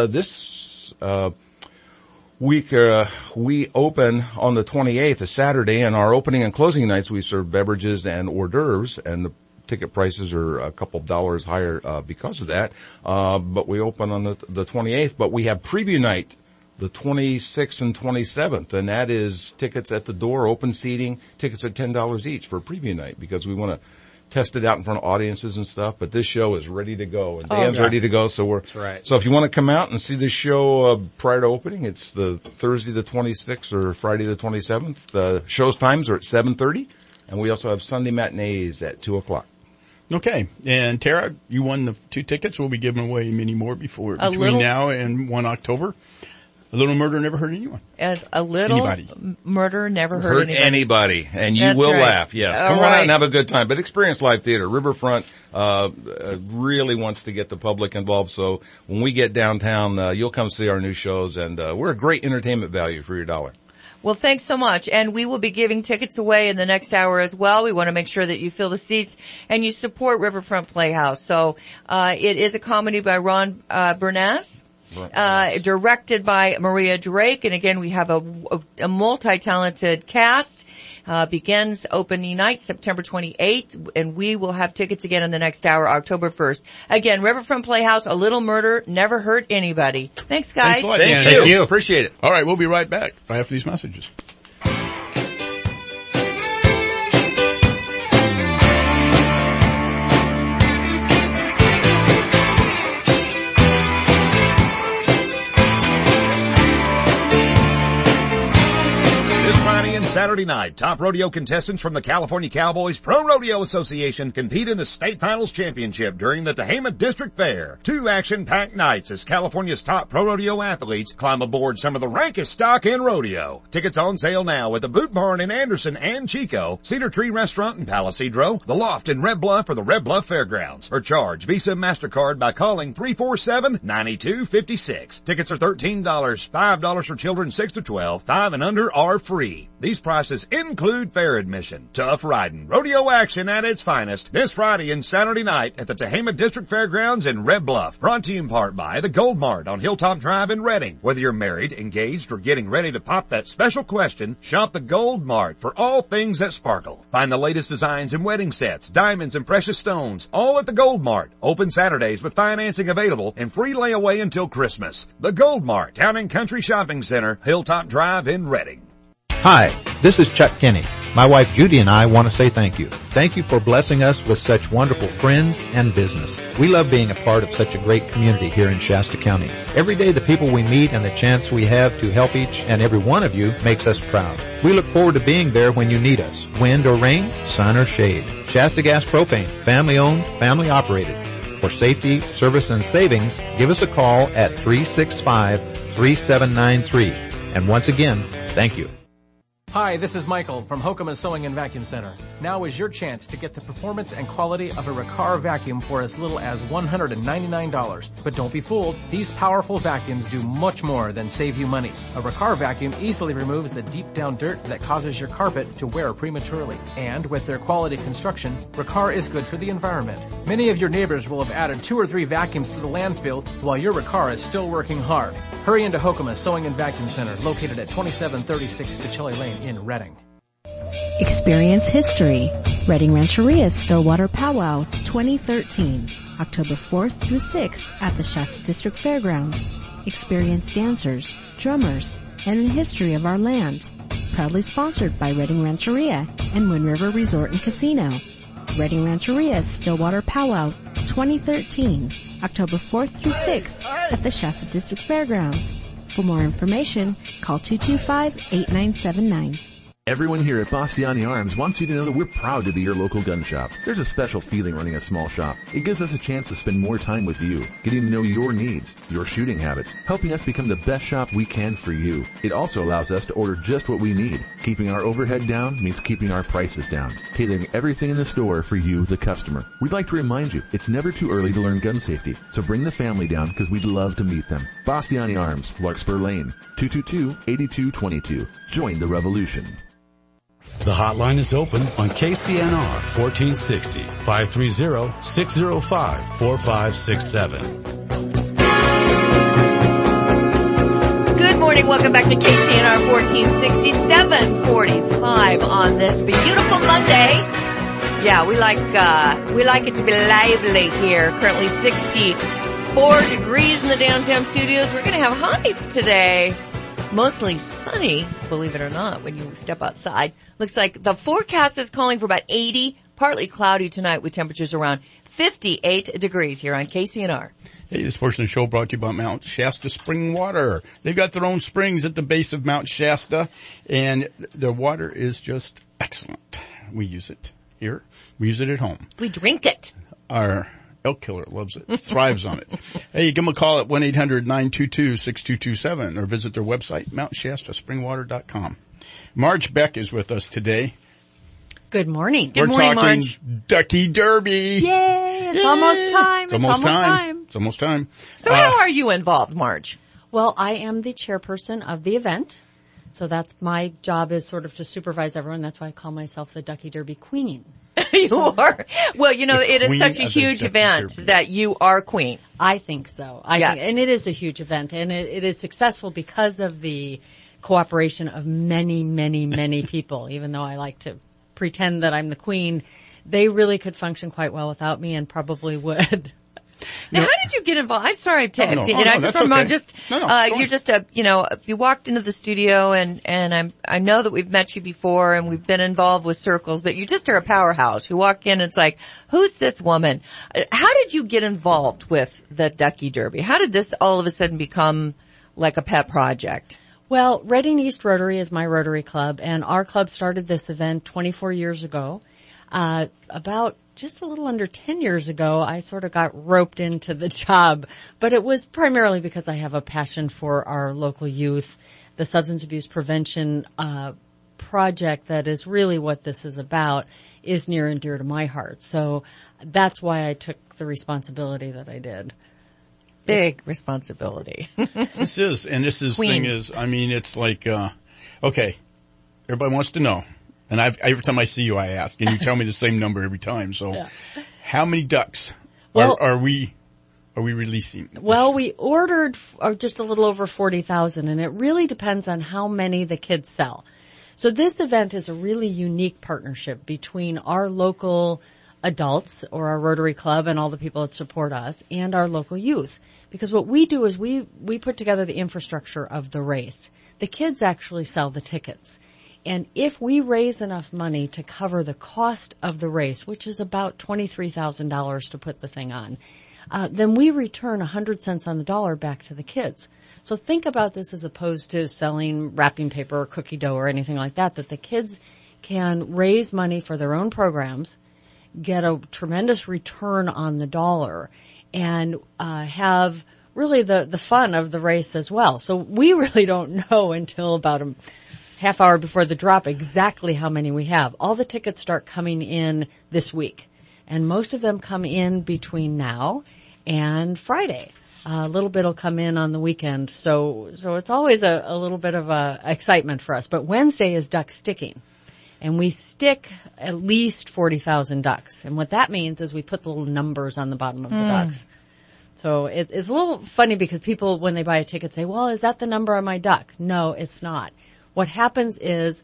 week, we open on the 28th, a Saturday, and our opening and closing nights we serve beverages and hors d'oeuvres, and the ticket prices are a couple of dollars higher, because of that. But we open on the 28th, but we have preview night the 26th and 27th, and that is tickets at the door, open seating, tickets at $10 each for preview night because we want to test it out in front of audiences and stuff. But this show is ready to go, and Dan's ready to go. So That's right. So if you want to come out and see this show prior to opening, it's the Thursday the 26th or Friday the 27th. Show's times are at 7:30, and we also have Sunday matinees at 2:00. Okay. And Tara, you won the 2 tickets. We'll be giving away many more between now and 1 October. A Little Murder Never Hurt Anyone. A Little Murder Never Hurt anybody. And you will laugh. Yes. Come on out and have a good time. But experience live theater. Riverfront, really wants to get the public involved. So when we get downtown, you'll come see our new shows, and, we're a great entertainment value for your dollar. Well, thanks so much. And we will be giving tickets away in the next hour as well. We want to make sure that you fill the seats and you support Riverfront Playhouse. So, it is a comedy by Ron, Bernas. Directed by Maria Drake, and again we have a multi-talented cast. Begins opening night September 28th, and we will have tickets again in the next hour, October 1st. Again, Riverfront Playhouse, A Little Murder Never Hurt Anybody. Thanks, guys. Thanks a lot, Thank you. Appreciate it. All right, we'll be right back right after these messages. Saturday night, top rodeo contestants from the California Cowboys Pro Rodeo Association compete in the State Finals Championship during the Tehama District Fair. 2 action-packed nights as California's top pro rodeo athletes climb aboard some of the rankest stock in rodeo. Tickets on sale now at the Boot Barn in Anderson and Chico, Cedar Tree Restaurant in Palisadro, The Loft in Red Bluff or the Red Bluff Fairgrounds, or charge Visa MasterCard by calling 347-9256. Tickets are $13, $5 for children 6 to 12, 5 and under are free. These prices include fair admission. Tough riding, rodeo action at its finest this Friday and Saturday night at the Tehama District Fairgrounds in Red Bluff. Brought to you in part by the Gold Mart on Hilltop Drive in Reading. Whether you're married, engaged, or getting ready to pop that special question, shop the Gold Mart for all things that sparkle. Find the latest designs in wedding sets, diamonds, and precious stones, all at the Gold Mart. Open Saturdays with financing available and free layaway until Christmas. The Gold Mart, Town and Country Shopping Center, Hilltop Drive in Reading. Hi, this is Chuck Kinney. My wife Judy and I want to say thank you. Thank you for blessing us with such wonderful friends and business. We love being a part of such a great community here in Shasta County. Every day the people we meet and the chance we have to help each and every one of you makes us proud. We look forward to being there when you need us. Wind or rain, sun or shade. Shasta Gas Propane, family owned, family operated. For safety, service, and savings, give us a call at 365-3793. And once again, thank you. Hi, this is Michael from Hokema Sewing and Vacuum Center. Now is your chance to get the performance and quality of a Riccar vacuum for as little as $199. But don't be fooled, these powerful vacuums do much more than save you money. A Riccar vacuum easily removes the deep down dirt that causes your carpet to wear prematurely. And with their quality construction, Riccar is good for the environment. Many of your neighbors will have added 2 or 3 vacuums to the landfill while your Riccar is still working hard. Hurry into Hokema Sewing and Vacuum Center, located at 2736 Cachilli Lane in Reading. Experience history. Reading Rancheria's Stillwater Powwow 2013, October 4th through 6th at the Shasta District Fairgrounds. Experience dancers, drummers, and the history of our land. Proudly sponsored by Reading Rancheria and Wind River Resort and Casino. Reading Rancheria's Stillwater Powwow 2013, October 4th through 6th at the Shasta District Fairgrounds. For more information, call 225-8979. Everyone here at Bastiani Arms wants you to know that we're proud to be your local gun shop. There's a special feeling running a small shop. It gives us a chance to spend more time with you, getting to know your needs, your shooting habits, helping us become the best shop we can for you. It also allows us to order just what we need. Keeping our overhead down means keeping our prices down, tailoring everything in the store for you, the customer. We'd like to remind you, it's never too early to learn gun safety, so bring the family down because we'd love to meet them. Bastiani Arms, Larkspur Lane, 222-8222. Join the revolution. The hotline is open on KCNR 1460, 530-605-4567. Good morning. Welcome back to KCNR 1460, 7:45 on this beautiful Monday. Yeah, we like it to be lively here. Currently 64 degrees in the downtown studios. We're going to have highs today. Mostly sunny, believe it or not, when you step outside. Looks like the forecast is calling for about 80, partly cloudy tonight with temperatures around 58 degrees here on KCNR. Hey, this portion of the show brought to you by Mount Shasta Spring Water. They've got their own springs at the base of Mount Shasta, and their water is just excellent. We use it here. We use it at home. We drink it. Our elk killer loves it, thrives on it. Hey, give them a call at 1-800-922-6227 or visit their website, MountShastaSpringwater.com. Marge Beck is with us today. Good morning. We're talking Ducky Derby. Yay, it's almost time. It's almost time. So how are you involved, Marge? Well, I am the chairperson of the event. So that's my job is sort of to supervise everyone. That's why I call myself the Ducky Derby Queen. You are. Well, you know, it is such a huge event that you are queen. I think so. Yes. And it is a huge event, and it is successful because of the cooperation of many, many, many people. Even though I like to pretend that I'm the queen, they really could function quite well without me and probably would. Now, how did you get involved? I'm sorry to you walked into the studio and I know that we've met you before and we've been involved with circles, but you just are a powerhouse. You walk in and it's like, who's this woman? How did you get involved with the Ducky Derby? How did this all of a sudden become like a pet project? Well, Reading East Rotary is my Rotary Club, and our club started this event 24 years ago. About just a little under 10 years ago, I sort of got roped into the job, but it was primarily because I have a passion for our local youth, the substance abuse prevention project that is really what this is about is near and dear to my heart. So that's why I took the responsibility that I did. Big responsibility. This is Queen. Thing is, I mean, it's like, okay, everybody wants to know. And every time I see you, I ask, and you tell me the same number every time. So, How many ducks are we releasing? Well, we ordered just a little over 40,000, and it really depends on how many the kids sell. So this event is a really unique partnership between our local adults or our Rotary Club and all the people that support us and our local youth. Because what we do is we put together the infrastructure of the race. The kids actually sell the tickets. And if we raise enough money to cover the cost of the race, which is about $23,000 to put the thing on, then we return 100 cents on the dollar back to the kids. So think about this as opposed to selling wrapping paper or cookie dough or anything like that the kids can raise money for their own programs, get a tremendous return on the dollar, and have really the fun of the race as well. So we really don't know until about a half hour before the drop exactly how many we have. All the tickets start coming in this week, and most of them come in between now and Friday. A little bit will come in on the weekend, so it's always a little bit of excitement for us. But Wednesday is duck sticking, and we stick at least 40,000 ducks. And what that means is we put the little numbers on the bottom of the ducks. So it's a little funny because people, when they buy a ticket, say, well, is that the number on my duck? No, it's not. What happens is,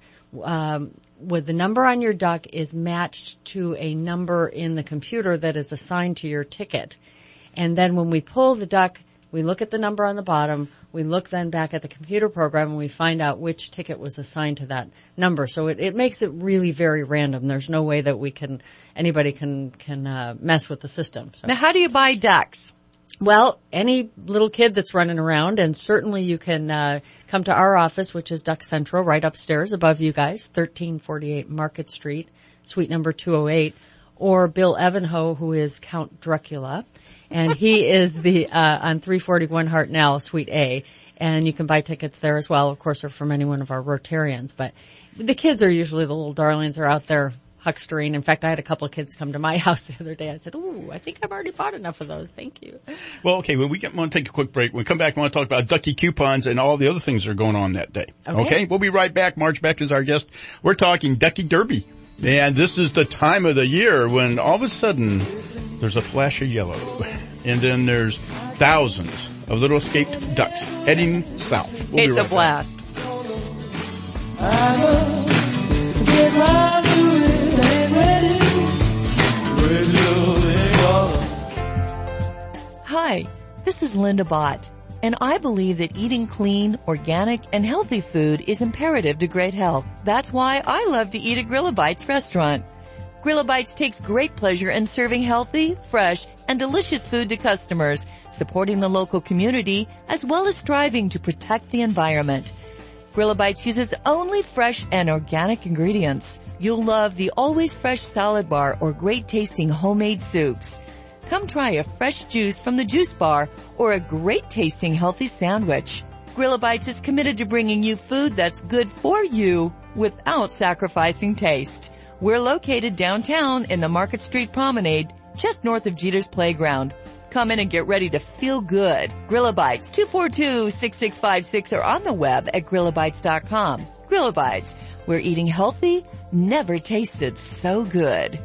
with the number on your duck is matched to a number in the computer that is assigned to your ticket. And then when we pull the duck, we look at the number on the bottom, we look then back at the computer program, and we find out which ticket was assigned to that number. So it makes it really very random. There's no way that anybody can mess with the system. So. Now, how do you buy ducks? Well, any little kid that's running around, and certainly you can come to our office, which is Duck Central, right upstairs above you guys, 1348 Market Street, suite number 208, or Bill Evanhoe, who is Count Dracula, and he is the on 341 Hartnell, Suite A, and you can buy tickets there as well, of course, or from any one of our Rotarians. But the kids are usually the little darlings, are out there huckstering. In fact, I had a couple of kids come to my house the other day. I said, "Ooh, I think I've already bought enough of those. Thank you." Well, okay, when we want to take a quick break. When we come back, we want to talk about Ducky coupons and all the other things that are going on that day. Okay? We'll be right back. Marge Beck is our guest. We're talking Ducky Derby. And this is the time of the year when all of a sudden there's a flash of yellow. And then there's thousands of little escaped ducks heading south. We'll it's a blast. Hi, this is Linda Bott, and I believe that eating clean, organic, and healthy food is imperative to great health. That's why I love to eat at Grillabites restaurant. Grillabites takes great pleasure in serving healthy, fresh, and delicious food to customers, supporting the local community, as well as striving to protect the environment. Grillabites uses only fresh and organic ingredients. You'll love the always fresh salad bar or great tasting homemade soups. Come try a fresh juice from the juice bar or a great tasting healthy sandwich. Grillabites is committed to bringing you food that's good for you without sacrificing taste. We're located downtown in the Market Street Promenade, just north of Jeter's Playground. Come in and get ready to feel good. Grillabites, 242-6656, or on the web at grillabites.com. Grillabites, where eating healthy never tasted so good.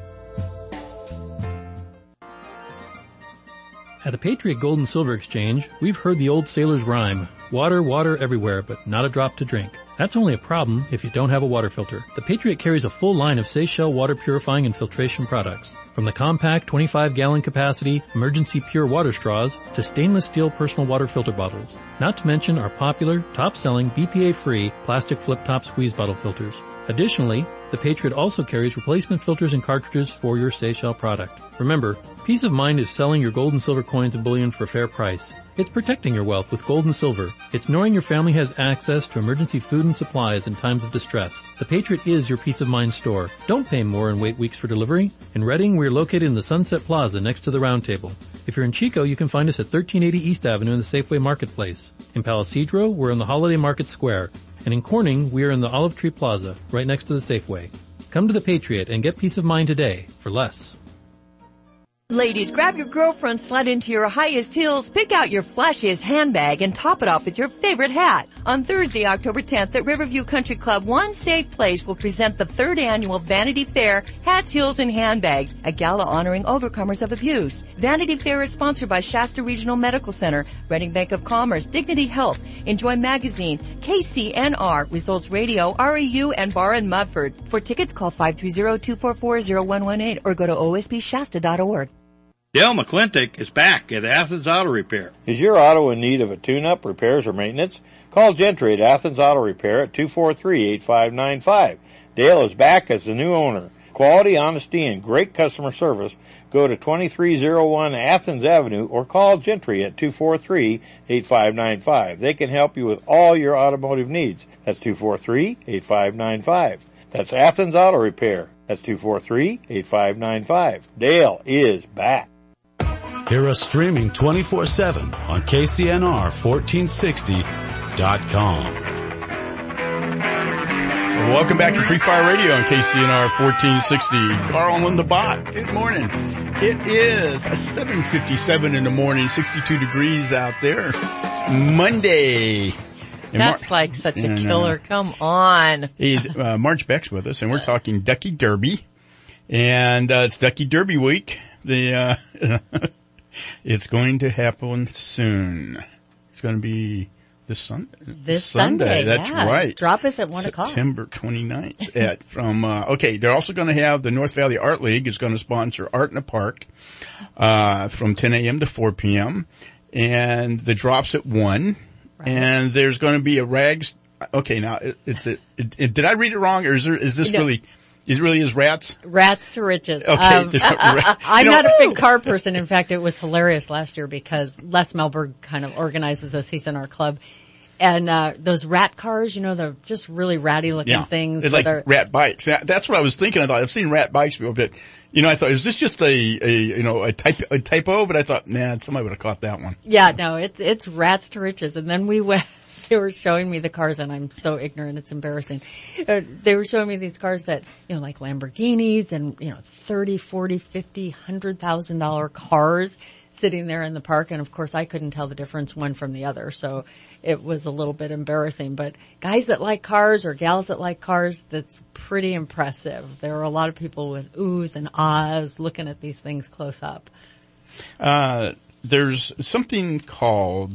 At the Patriot Gold and Silver Exchange, we've heard the old sailor's rhyme, water, water everywhere, but not a drop to drink. That's only a problem if you don't have a water filter. The Patriot carries a full line of Seychelles water purifying and filtration products. From the compact 25-gallon capacity emergency pure water straws to stainless steel personal water filter bottles. Not to mention our popular, top-selling, BPA-free plastic flip-top squeeze bottle filters. Additionally, the Patriot also carries replacement filters and cartridges for your Seychelles product. Remember, peace of mind is selling your gold and silver coins and bullion for a fair price. It's protecting your wealth with gold and silver. It's knowing your family has access to emergency food and supplies in times of distress. The Patriot is your peace of mind store. Don't pay more and wait weeks for delivery. In Reading, we're located in the Sunset Plaza next to the Round Table. If you're in Chico, you can find us at 1380 East Avenue in the Safeway Marketplace. In Palo Cedro, we're in the Holiday Market Square. And in Corning, we are in the Olive Tree Plaza, right next to the Safeway. Come to the Patriot and get peace of mind today for less. Ladies, grab your girlfriend, slide into your highest heels, pick out your flashiest handbag, and top it off with your favorite hat. On Thursday, October 10th at Riverview Country Club, One Safe Place will present the 3rd annual Vanity Fair Hats, Heels, and Handbags, a gala honoring overcomers of abuse. Vanity Fair is sponsored by Shasta Regional Medical Center, Reading Bank of Commerce, Dignity Health, Enjoy Magazine, KCNR, Results Radio, REU, and Bar in Mudford. For tickets, call 530-244-0118 or go to ospshasta.org. Dale McClintock is back at Athens Auto Repair. Is your auto in need of a tune-up, repairs, or maintenance? Call Gentry at Athens Auto Repair at 243-8595. Dale is back as the new owner. Quality, honesty, and great customer service. Go to 2301 Athens Avenue or call Gentry at 243-8595. They can help you with all your automotive needs. That's 243-8595. That's Athens Auto Repair. That's 243-8595. Dale is back. Hear us streaming 24/7 on KCNR1460.com. Welcome back to Free Fire Radio on KCNR 1460. Carl and Linda Bott. Good morning. It is 7:57 in the morning, 62 degrees out there. It's Monday. That's like such a killer. Come on. Hey, Marge Beck's with us, and we're talking Ducky Derby. And it's Ducky Derby week. It's going to happen soon. It's going to be this Sunday. This Sunday. That's yeah. right. Drop us at 1 o'clock. September 29th. Okay, they're also going to have the North Valley Art League is going to sponsor Art in the Park, from 10 a.m. to 4 p.m. And the drop's at 1. Right. And there's going to be a rags. Okay, now did I read it wrong, or is this really? It really is rats? Rats to riches. Okay. I'm not a big car person. In fact, it was hilarious last year because Les Melberg kind of organizes this. He's in our club. And those rat cars, they're just really ratty looking things. It's like rat bikes. That's what I was thinking. I thought, I've seen rat bikes before, but, I thought, is this just a typo? But I thought, somebody would have caught that one. Yeah, no, it's rats to riches. And then we went, they were showing me the cars, and I'm so ignorant, it's embarrassing. They were showing me these cars that, like Lamborghinis and, $30,000, $40,000, $50,000, $100,000 cars sitting there in the park. And of course I couldn't tell the difference one from the other. So it was a little bit embarrassing, but guys that like cars or gals that like cars, that's pretty impressive. There are a lot of people with oohs and ahs looking at these things close up. There's something called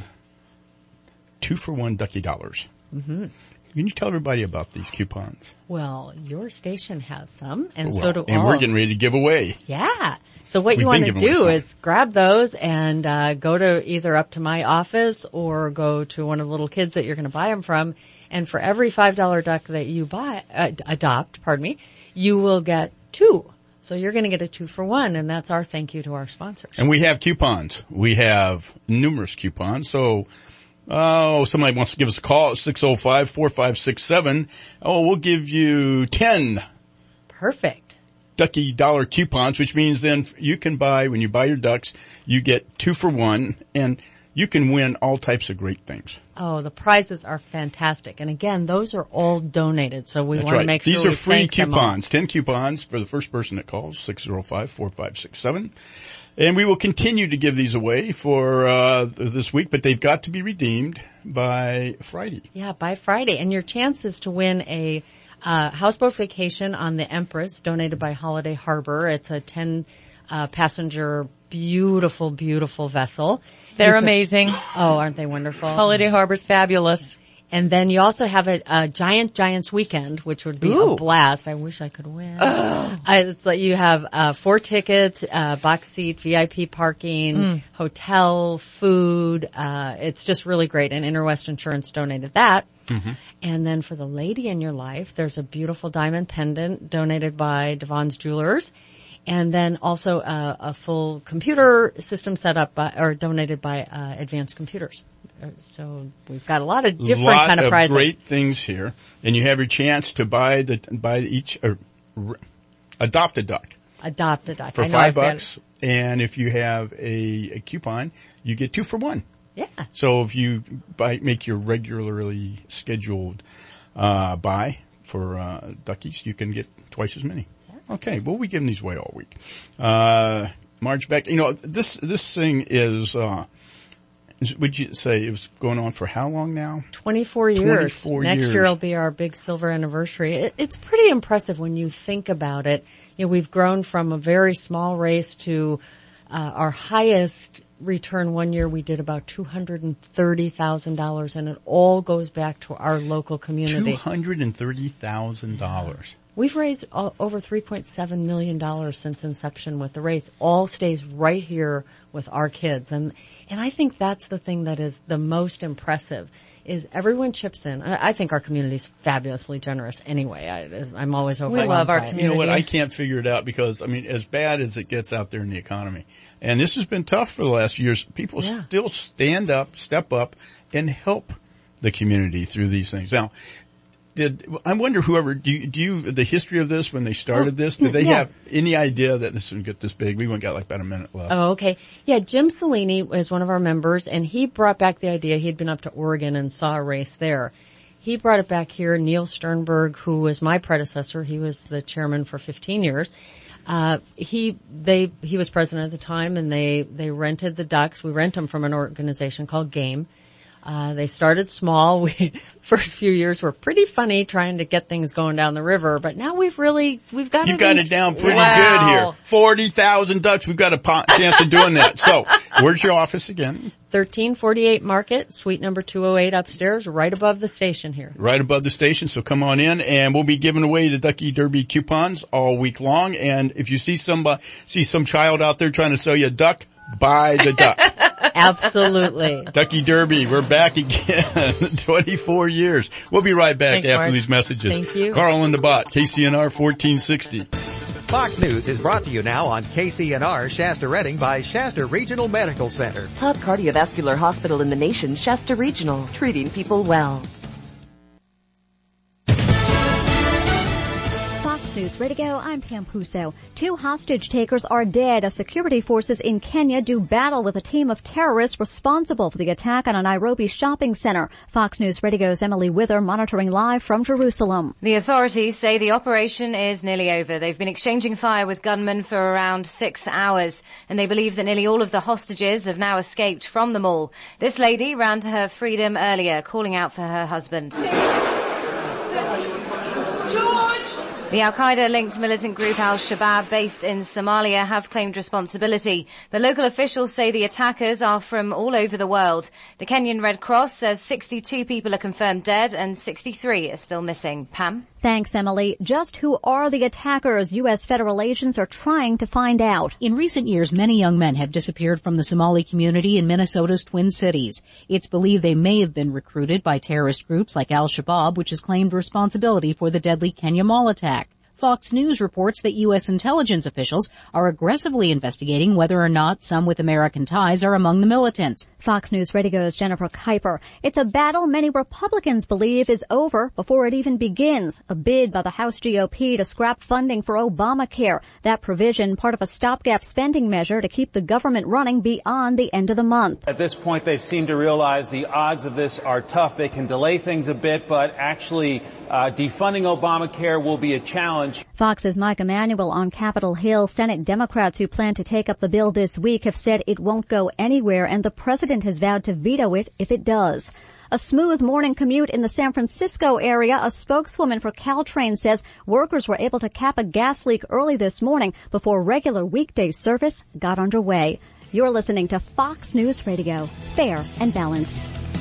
2-for-1 Ducky Dollars. Mm-hmm. Can you tell everybody about these coupons? Well, your station has some, and so do all. And we're getting ready to give away. Yeah. So what you want to do is grab those and go to either up to my office or go to one of the little kids that you're going to buy them from. And for every $5 duck that you adopt, you will get 2. So you're going to get a 2-for-1, and that's our thank you to our sponsors. And we have coupons. We have numerous coupons. So, somebody wants to give us a call at 605-4567. We'll give you 10. Perfect. Ducky dollar coupons, which means then you can buy, when you buy your ducks, you get 2-for-1, and you can win all types of great things. Oh, the prizes are fantastic. And again, those are all donated, so we want to make sure these we are free thank them all. coupons, 10 coupons for the first person that calls, 605-4567. And we will continue to give these away for this week, but they've got to be redeemed by Friday. Yeah, by Friday. And your chances to win a houseboat vacation on the Empress, donated by Holiday Harbor. It's a 10-passenger, beautiful, beautiful vessel. They're amazing. Oh, aren't they wonderful? Holiday Harbor's fabulous. And then you also have a Giants weekend, which would be a blast. I wish I could win. It's like you have 4 tickets, box seat, VIP parking, hotel, food. It's just really great. And Interwest Insurance donated that. Mm-hmm. And then for the lady in your life, there's a beautiful diamond pendant donated by Devon's Jewelers. And then also a full computer system set up donated by Advanced Computers. So we've got a lot of different kind of prizes. Great things here. And you have your chance to adopt a duck. Adopt a duck. For $5. And if you have a coupon, you get 2-for-1. Yeah. So if you make your regularly scheduled buy for duckies, you can get twice as many. Yeah. Okay, we'll be giving these away all week. Marge Beck, this thing is would you say it was going on for how long now? 24 years. Next year will be our big silver anniversary. It's pretty impressive when you think about it. We've grown from a very small race to our highest return one year. We did about $230,000, and it all goes back to our local community. $230,000. We've raised over $3.7 million since inception with the race. All stays right here with our kids. And I think that's the thing that is the most impressive is everyone chips in. I think our community is fabulously generous anyway. I'm always overwhelmed. We love our community. You know what? I can't figure it out because, as bad as it gets out there in the economy, and this has been tough for the last years, people still step up, and help the community through these things. Now, I wonder the history of this when they started this, did they have any idea that this would get this big? We went got like about a minute left. Oh, okay. Yeah, Jim Cellini is one of our members, and he brought back the idea. He'd been up to Oregon and saw a race there. He brought it back here. Neil Sternberg, who was my predecessor, he was the chairman for 15 years. He was president at the time, and they rented the ducks. We rent them from an organization called Game. They started small. First few years were pretty funny trying to get things going down the river, but now we've got it down pretty good here. 40,000 ducks. We've got a chance of doing that. So, where's your office again? 1348 Market, suite number 208 upstairs, right above the station here. Right above the station. So come on in, and we'll be giving away the Ducky Derby coupons all week long. And if you see some child out there trying to sell you a duck, Buy the duck. Absolutely. Ducky Derby, we're back again. 24 years. We'll be right back Thanks, after Mark. these messages. Thank you. Carl and the Bot, KCNR 1460. Fox News is brought to you now on KCNR Shasta Redding by Shasta Regional Medical Center. Top cardiovascular hospital in the nation, Shasta Regional, treating people well. Fox News Radio, I'm Pam Puso. 2 hostage takers are dead as security forces in Kenya do battle with a team of terrorists responsible for the attack on a Nairobi shopping center. Fox News Radio's Emily Wither monitoring live from Jerusalem. The authorities say the operation is nearly over. They've been exchanging fire with gunmen for around 6 hours, and they believe that nearly all of the hostages have now escaped from the mall. This lady ran to her freedom earlier, calling out for her husband. The Al-Qaeda-linked militant group Al-Shabaab, based in Somalia, have claimed responsibility. But local officials say the attackers are from all over the world. The Kenyan Red Cross says 62 people are confirmed dead and 63 are still missing. Pam? Thanks, Emily. Just who are the attackers? U.S. federal agents are trying to find out. In recent years, many young men have disappeared from the Somali community in Minnesota's Twin Cities. It's believed they may have been recruited by terrorist groups like Al-Shabaab, which has claimed responsibility for the deadly Kenya Mall attack. Fox News reports that U.S. intelligence officials are aggressively investigating whether or not some with American ties are among the militants. Fox News Radio's Jennifer Kuiper. It's a battle many Republicans believe is over before it even begins. A bid by the House GOP to scrap funding for Obamacare. That provision, part of a stopgap spending measure to keep the government running beyond the end of the month. At this point, they seem to realize the odds of this are tough. They can delay things a bit, but actually defunding Obamacare will be a challenge. Fox's Mike Emanuel on Capitol Hill. Senate Democrats who plan to take up the bill this week have said it won't go anywhere, and the president has vowed to veto it if it does. A smooth morning commute in the San Francisco area. A spokeswoman for Caltrain says workers were able to cap a gas leak early this morning before regular weekday service got underway. You're listening to Fox News Radio. Fair and balanced.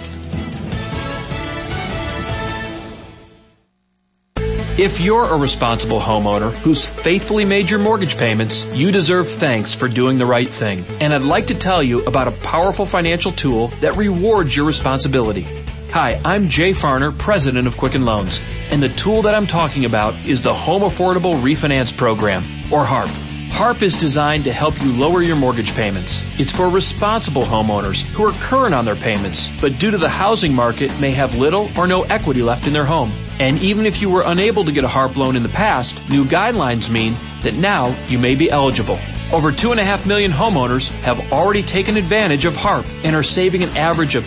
If you're a responsible homeowner who's faithfully made your mortgage payments, you deserve thanks for doing the right thing. And I'd like to tell you about a powerful financial tool that rewards your responsibility. Hi, I'm Jay Farner, president of Quicken Loans, and the tool that I'm talking about is the Home Affordable Refinance Program, or HARP. HARP is designed to help you lower your mortgage payments. It's for responsible homeowners who are current on their payments, but due to the housing market may have little or no equity left in their home. And even if you were unable to get a HARP loan in the past, new guidelines mean that now you may be eligible. Over 2.5 million homeowners have already taken advantage of HARP and are saving an average of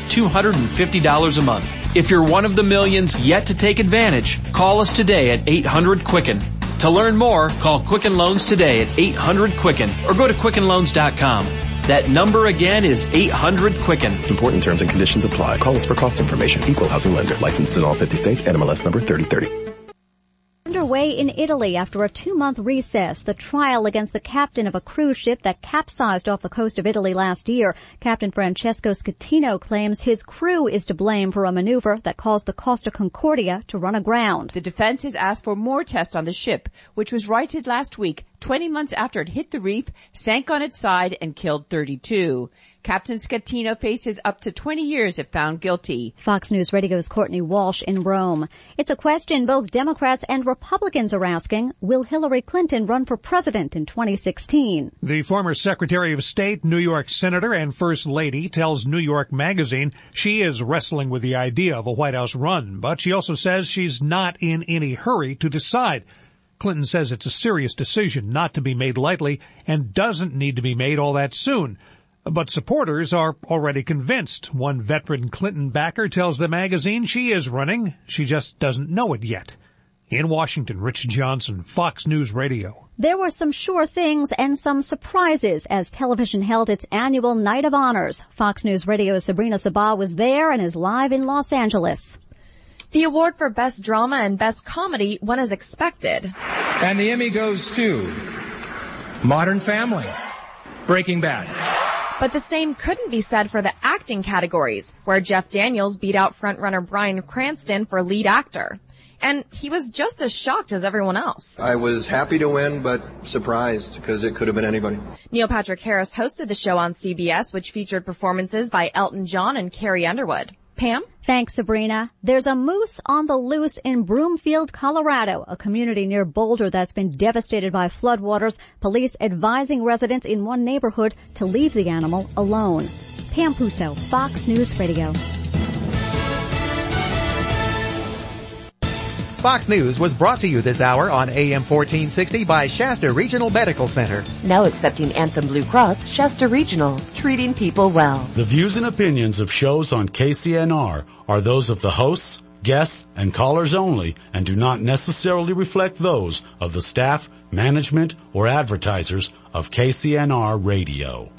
$250 a month. If you're one of the millions yet to take advantage, call us today at 800-QUICKEN. To learn more, call Quicken Loans today at 800-QUICKEN or go to QuickenLoans.com. That number again is 800-QUICKEN. Important terms and conditions apply. Call us for cost information. Equal housing lender. Licensed in all 50 states. NMLS number 3030. Underway in Italy after a 2-month recess. The trial against the captain of a cruise ship that capsized off the coast of Italy last year. Captain Francesco Schettino claims his crew is to blame for a maneuver that caused the Costa Concordia to run aground. The defense has asked for more tests on the ship, which was righted last week, 20 months after it hit the reef, sank on its side, and killed 32. Captain Schettino faces up to 20 years if found guilty. Fox News Radio's Courtney Walsh in Rome. It's a question both Democrats and Republicans are asking. Will Hillary Clinton run for president in 2016? The former Secretary of State, New York Senator, and First Lady tells New York Magazine she is wrestling with the idea of a White House run, but she also says she's not in any hurry to decide. Clinton says it's a serious decision not to be made lightly and doesn't need to be made all that soon. But supporters are already convinced. One veteran Clinton backer tells the magazine she is running. She just doesn't know it yet. In Washington, Rich Johnson, Fox News Radio. There were some sure things and some surprises as television held its annual Night of Honors. Fox News Radio's Sabrina Sabah was there and is live in Los Angeles. The award for Best Drama and Best Comedy went as expected. And the Emmy goes to Modern Family, Breaking Bad. But the same couldn't be said for the acting categories, where Jeff Daniels beat out frontrunner Bryan Cranston for lead actor. and he was just as shocked as everyone else. I was happy to win, but surprised because it could have been anybody. Neil Patrick Harris hosted the show on CBS, which featured performances by Elton John and Carrie Underwood. Pam? Thanks, Sabrina. There's a moose on the loose in Broomfield, Colorado, a community near Boulder that's been devastated by floodwaters. Police advising residents in one neighborhood to leave the animal alone. Pam Puso, Fox News Radio. Fox News was brought to you this hour on AM 1460 by Shasta Regional Medical Center. Now accepting Anthem Blue Cross, Shasta Regional, treating people well. The views and opinions of shows on KCNR are those of the hosts, guests, and callers only and do not necessarily reflect those of the staff, management, or advertisers of KCNR Radio.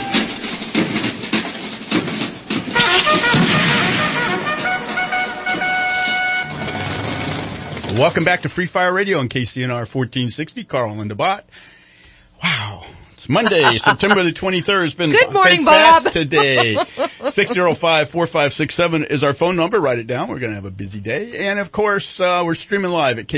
Welcome back to Free Fire Radio on KCNR 1460. Carl and DeBot. Wow. It's Monday, September the 23rd. It's been Good morning, fast Bob. today. 605-4567 is our phone number. Write it down. We're going to have a busy day. And of course, we're streaming live at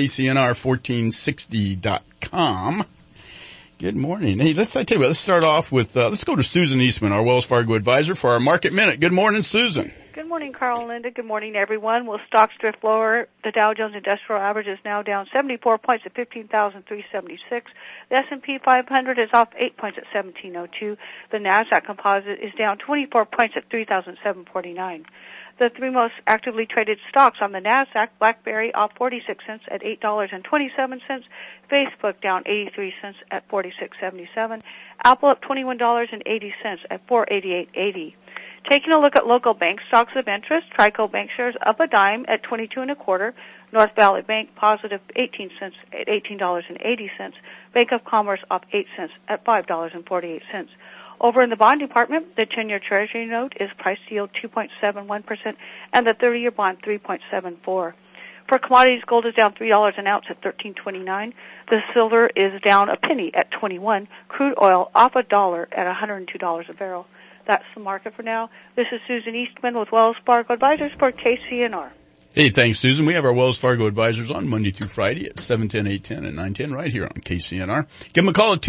KCNR1460.com. Good morning. Hey, let's start off with, let's go to Susan Eastman, our Wells Fargo advisor for our Market Minute. Good morning, Susan. Good morning, Carl and Linda. Good morning, everyone. Well, stocks drift lower. The Dow Jones Industrial Average is now down 74 points at 15,376. The S&P 500 is off 8 points at 1702. The NASDAQ Composite is down 24 points at 3,749. The three most actively traded stocks on the NASDAQ, BlackBerry off 46 cents at $8.27, Facebook down 83 cents at 46.77, Apple up $21.80 at 488.80. Taking a look at local bank stocks of interest, Trico Bank shares up a dime at 22.25, North Valley Bank positive 18 cents at $18.80, Bank of Commerce up 8 cents at $5.48. Over in the bond department, the 10-year Treasury note is priced to yield 2.71% and the 30-year bond 3.74%. For commodities, gold is down $3 an ounce at $13.29. The silver is down a penny at 21. Crude oil off $1 at $102 a barrel. That's the market for now. This is Susan Eastman with Wells Fargo Advisors for KCNR. Hey, thanks, Susan. We have our Wells Fargo advisors on Monday through Friday at 7:10, 8:10, and 9:10 right here on KCNR. Give them a call at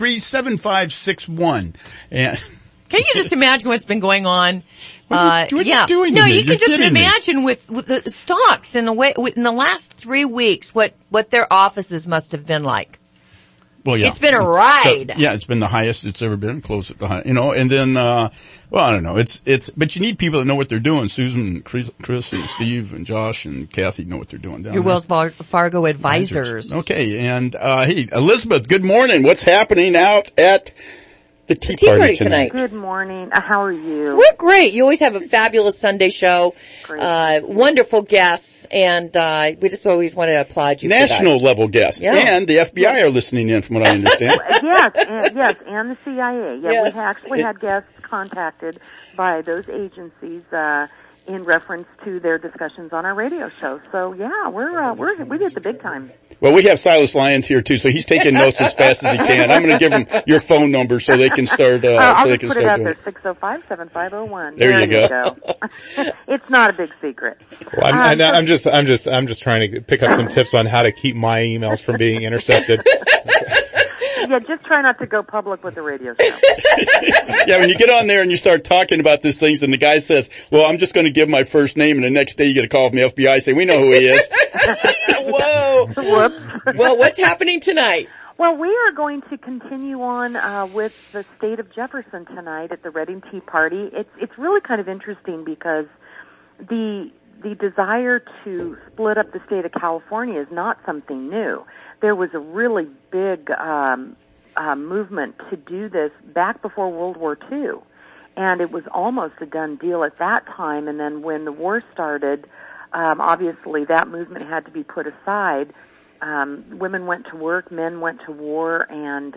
243-7561. And can you just imagine what's been going on? What are you doing no, to me? you can You're just kidding me. imagine with the stocks in the way in the last 3 weeks what their offices must have been like. Well, yeah. It's been a ride. Yeah, it's been the highest it's ever been, close at the high, and then, well, I don't know. But you need people that know what they're doing. Susan, Chris and Steve and Josh and Kathy know what they're doing down Your there. Wells Fargo advisors. Okay, and, hey, Elizabeth, good morning. What's happening out at the Tea Party tonight? Good morning. How are you? We're great. You always have a fabulous Sunday show. Wonderful guests, and we just always want to applaud you National for that. level guests. Yeah. And the FBI are listening in from what I understand. Yes, and the CIA. Yeah, Yes. we actually had guests contacted by those agencies in reference to their discussions on our radio show. So yeah, we did the big time. Well, we have Silas Lyons here too, so he's taking notes as fast as he can. I'm going to give him your phone number so they can start. I'll just put it out there: 605-7501. There you go. It's not a big secret. Well, I'm just trying to pick up some tips on how to keep my emails from being intercepted. Yeah, just try not to go public with the radio show. Yeah, when you get on there and you start talking about these things and the guy says, well, I'm just going to give my first name, and the next day you get a call from the FBI saying, we know who he is. Whoa. Whoops. Well, what's happening tonight? Well, we are going to continue on with the state of Jefferson tonight at the Reading Tea Party. It's really kind of interesting because the desire to split up the state of California is not something new. There was a really big movement to do this back before World War II, and it was almost a done deal at that time. And then when the war started, obviously that movement had to be put aside. Women went to work, men went to war, and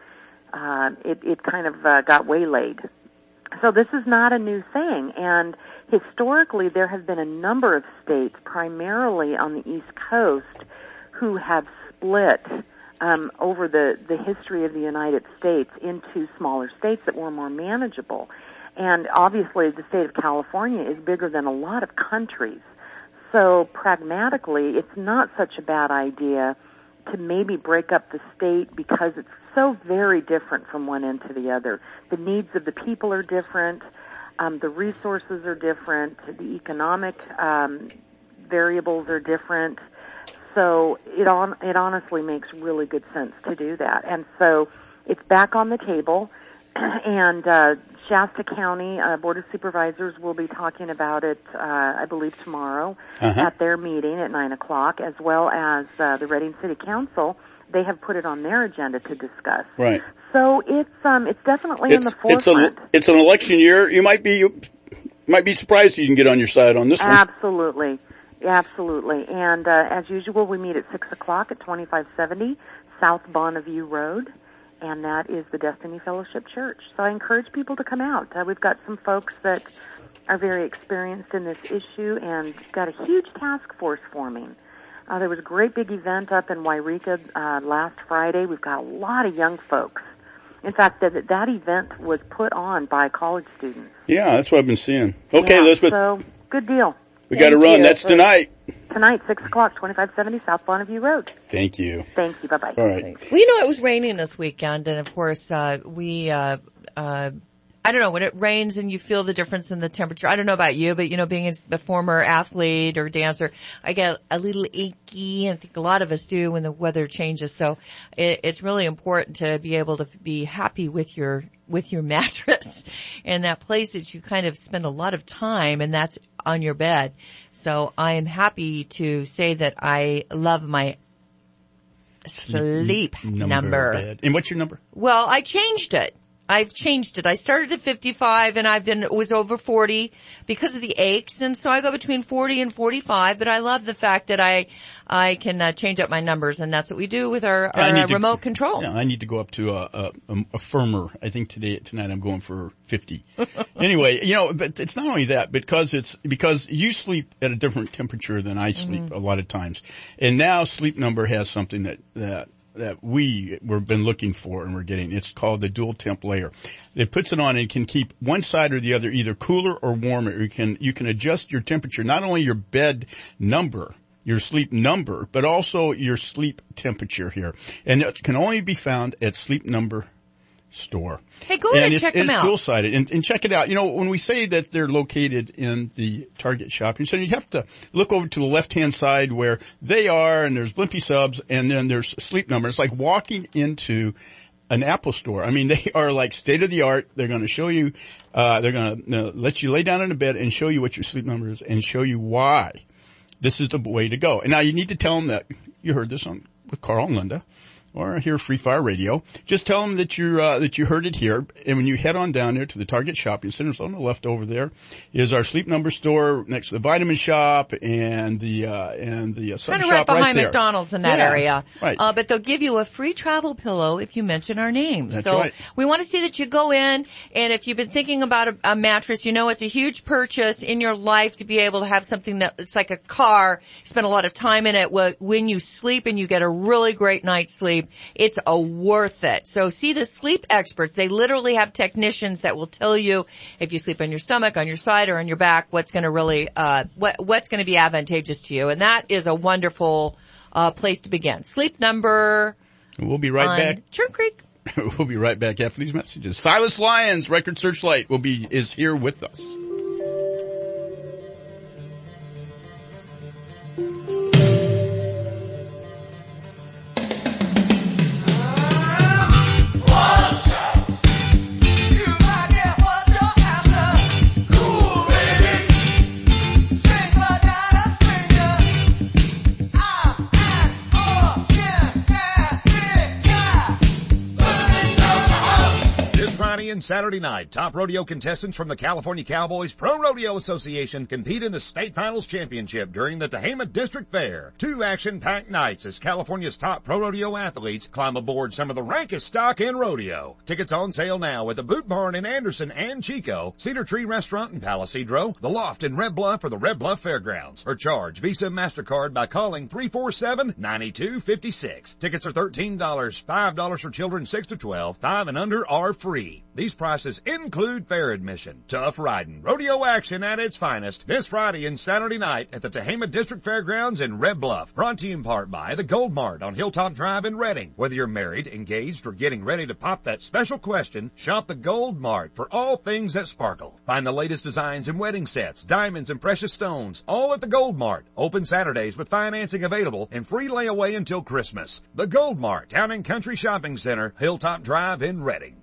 it kind of got waylaid. So this is not a new thing, and historically there have been a number of states, primarily on the East Coast, who have split over the history of the United States into smaller states that were more manageable. And obviously the state of California is bigger than a lot of countries. so pragmatically, it's not such a bad idea to maybe break up the state because it's so very different from one end to the other. The needs of the people are different. The resources are different. The economic variables are different. So it honestly makes really good sense to do that. And so it's back on the table, and Shasta County Board of Supervisors will be talking about it, I believe, tomorrow at their meeting at 9 o'clock, as well as the Reading City Council. They have put it on their agenda to discuss. Right. So it's definitely in the forefront. It's an election year. You might be surprised you can get on your side on this one. Absolutely. And as usual, we meet at 6 o'clock at 2570 South Bonneview Road, and that is the Destiny Fellowship Church. So I encourage people to come out. We've got some folks that are very experienced in this issue and got a huge task force forming. There was a great big event up in Wairika last Friday. We've got a lot of young folks. In fact, that event was put on by college students. Yeah, that's what I've been seeing. Okay, Elizabeth. So, good deal. We got to run. That's tonight. Tonight, 6 o'clock, 2570 South Bonneview Road. Thank you. Thank you. Bye-bye. All right. Well, you know, it was raining this weekend, and of course, I don't know, when it rains and you feel the difference in the temperature. I don't know about you, but you know, being a former athlete or dancer, I get a little achy, and I think a lot of us do when the weather changes. So it's really important to be able to be happy with your mattress and that place that you kind of spend a lot of time, and that's on your bed. So I am happy to say that I love my sleep number. Bed. And what's your number? Well, I changed it. I've changed it. I started at 55 and was over 40 because of the aches, and so I go between 40 and 45, but I love the fact that I can change up my numbers, and that's what we do with our remote control. Yeah, I need to go up to a firmer. I think tonight I'm going for 50. Anyway, you know, but it's not only that, because you sleep at a different temperature than I sleep a lot of times. And now Sleep Number has something that we've been looking for and we're getting. It's called the dual temp layer. It puts it on and can keep one side or the other either cooler or warmer. You can adjust your temperature, not only your bed number, your sleep number, but also your sleep temperature here. And it can only be found at Sleep Number store. Hey, go ahead and check them out. It's dual-sided. And check it out. You know, when we say that they're located in the Target shopping center, you have to look over to the left-hand side where they are, and there's Blimpie Subs, and then there's Sleep Number. It's like walking into an Apple store. I mean, they are like state-of-the-art. They're going to show you, they're going to let you lay down in a bed and show you what your sleep number is and show you why this is the way to go. And now you need to tell them that you heard this with Carl and Linda, or here Free Fire Radio. Just tell them that you heard it here. And when you head on down there to the Target shopping center, on the left over there is our Sleep Number store next to the Vitamin Shop and the Sub kind of Shop right behind there. McDonald's in that area. Right. But they'll give you a free travel pillow if you mention our name. That's so right. we want to see that you go in, and if you've been thinking about a mattress, you know it's a huge purchase in your life to be able to have something that it's like a car. You spend a lot of time in it. When you sleep and you get a really great night's sleep, it's worth it. So see the sleep experts. They literally have technicians that will tell you if you sleep on your stomach, on your side, or on your back, what's going to really, what's going to be advantageous to you. And that is a wonderful, place to begin. Sleep Number. We'll be right back. Churn Creek. We'll be right back after these messages. Silas Lyons, Record Searchlight, is here with us. And Saturday night, top rodeo contestants from the California Cowboys Pro Rodeo Association compete in the State Finals Championship during the Tehama District Fair. 2 action-packed nights as California's top pro rodeo athletes climb aboard some of the rankest stock in rodeo. Tickets on sale now at the Boot Barn in Anderson and Chico, Cedar Tree Restaurant in Palisadro, The Loft in Red Bluff, or the Red Bluff Fairgrounds. Or charge Visa MasterCard by calling 347-9256. Tickets are $13, $5 for children 6 to 12, 5 and under are free. These prices include fair admission. Tough riding, rodeo action at its finest this Friday and Saturday night at the Tehama District Fairgrounds in Red Bluff. Brought to you in part by the Gold Mart on Hilltop Drive in Redding. Whether you're married, engaged, or getting ready to pop that special question, shop the Gold Mart for all things that sparkle. Find the latest designs in wedding sets, diamonds, and precious stones, all at the Gold Mart. Open Saturdays with financing available and free layaway until Christmas. The Gold Mart, Town and Country Shopping Center, Hilltop Drive in Redding.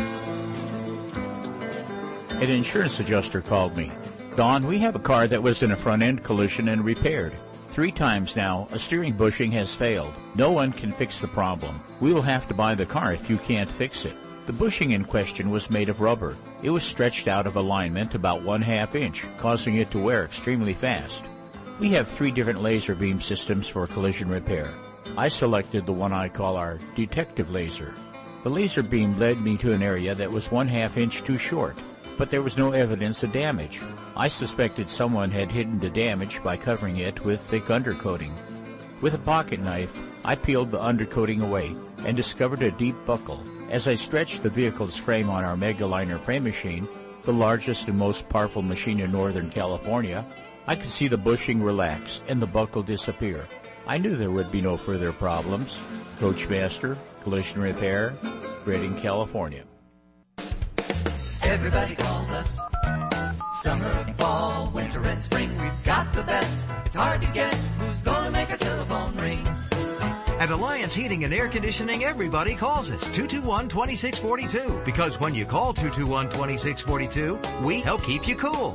An insurance adjuster called me. Don, we have a car that was in a front-end collision and repaired. 3 times now, a steering bushing has failed. No one can fix the problem. We will have to buy the car if you can't fix it. The bushing in question was made of rubber. It was stretched out of alignment about 1/2 inch, causing it to wear extremely fast. We have 3 different laser beam systems for collision repair. I selected the one I call our detective laser. The laser beam led me to an area that was 1/2 inch too short, but there was no evidence of damage. I suspected someone had hidden the damage by covering it with thick undercoating. With a pocket knife, I peeled the undercoating away and discovered a deep buckle. As I stretched the vehicle's frame on our Megaliner frame machine, the largest and most powerful machine in Northern California, I could see the bushing relax and the buckle disappear. I knew there would be no further problems. Coachmaster, Collision Repair, Redding, California. Everybody calls us. Summer, fall, winter, and spring, we've got the best. It's hard to guess who's gonna make our telephone ring. At Alliance Heating and Air Conditioning, everybody calls us 221-2642. Because when you call 221-2642, we help keep you cool.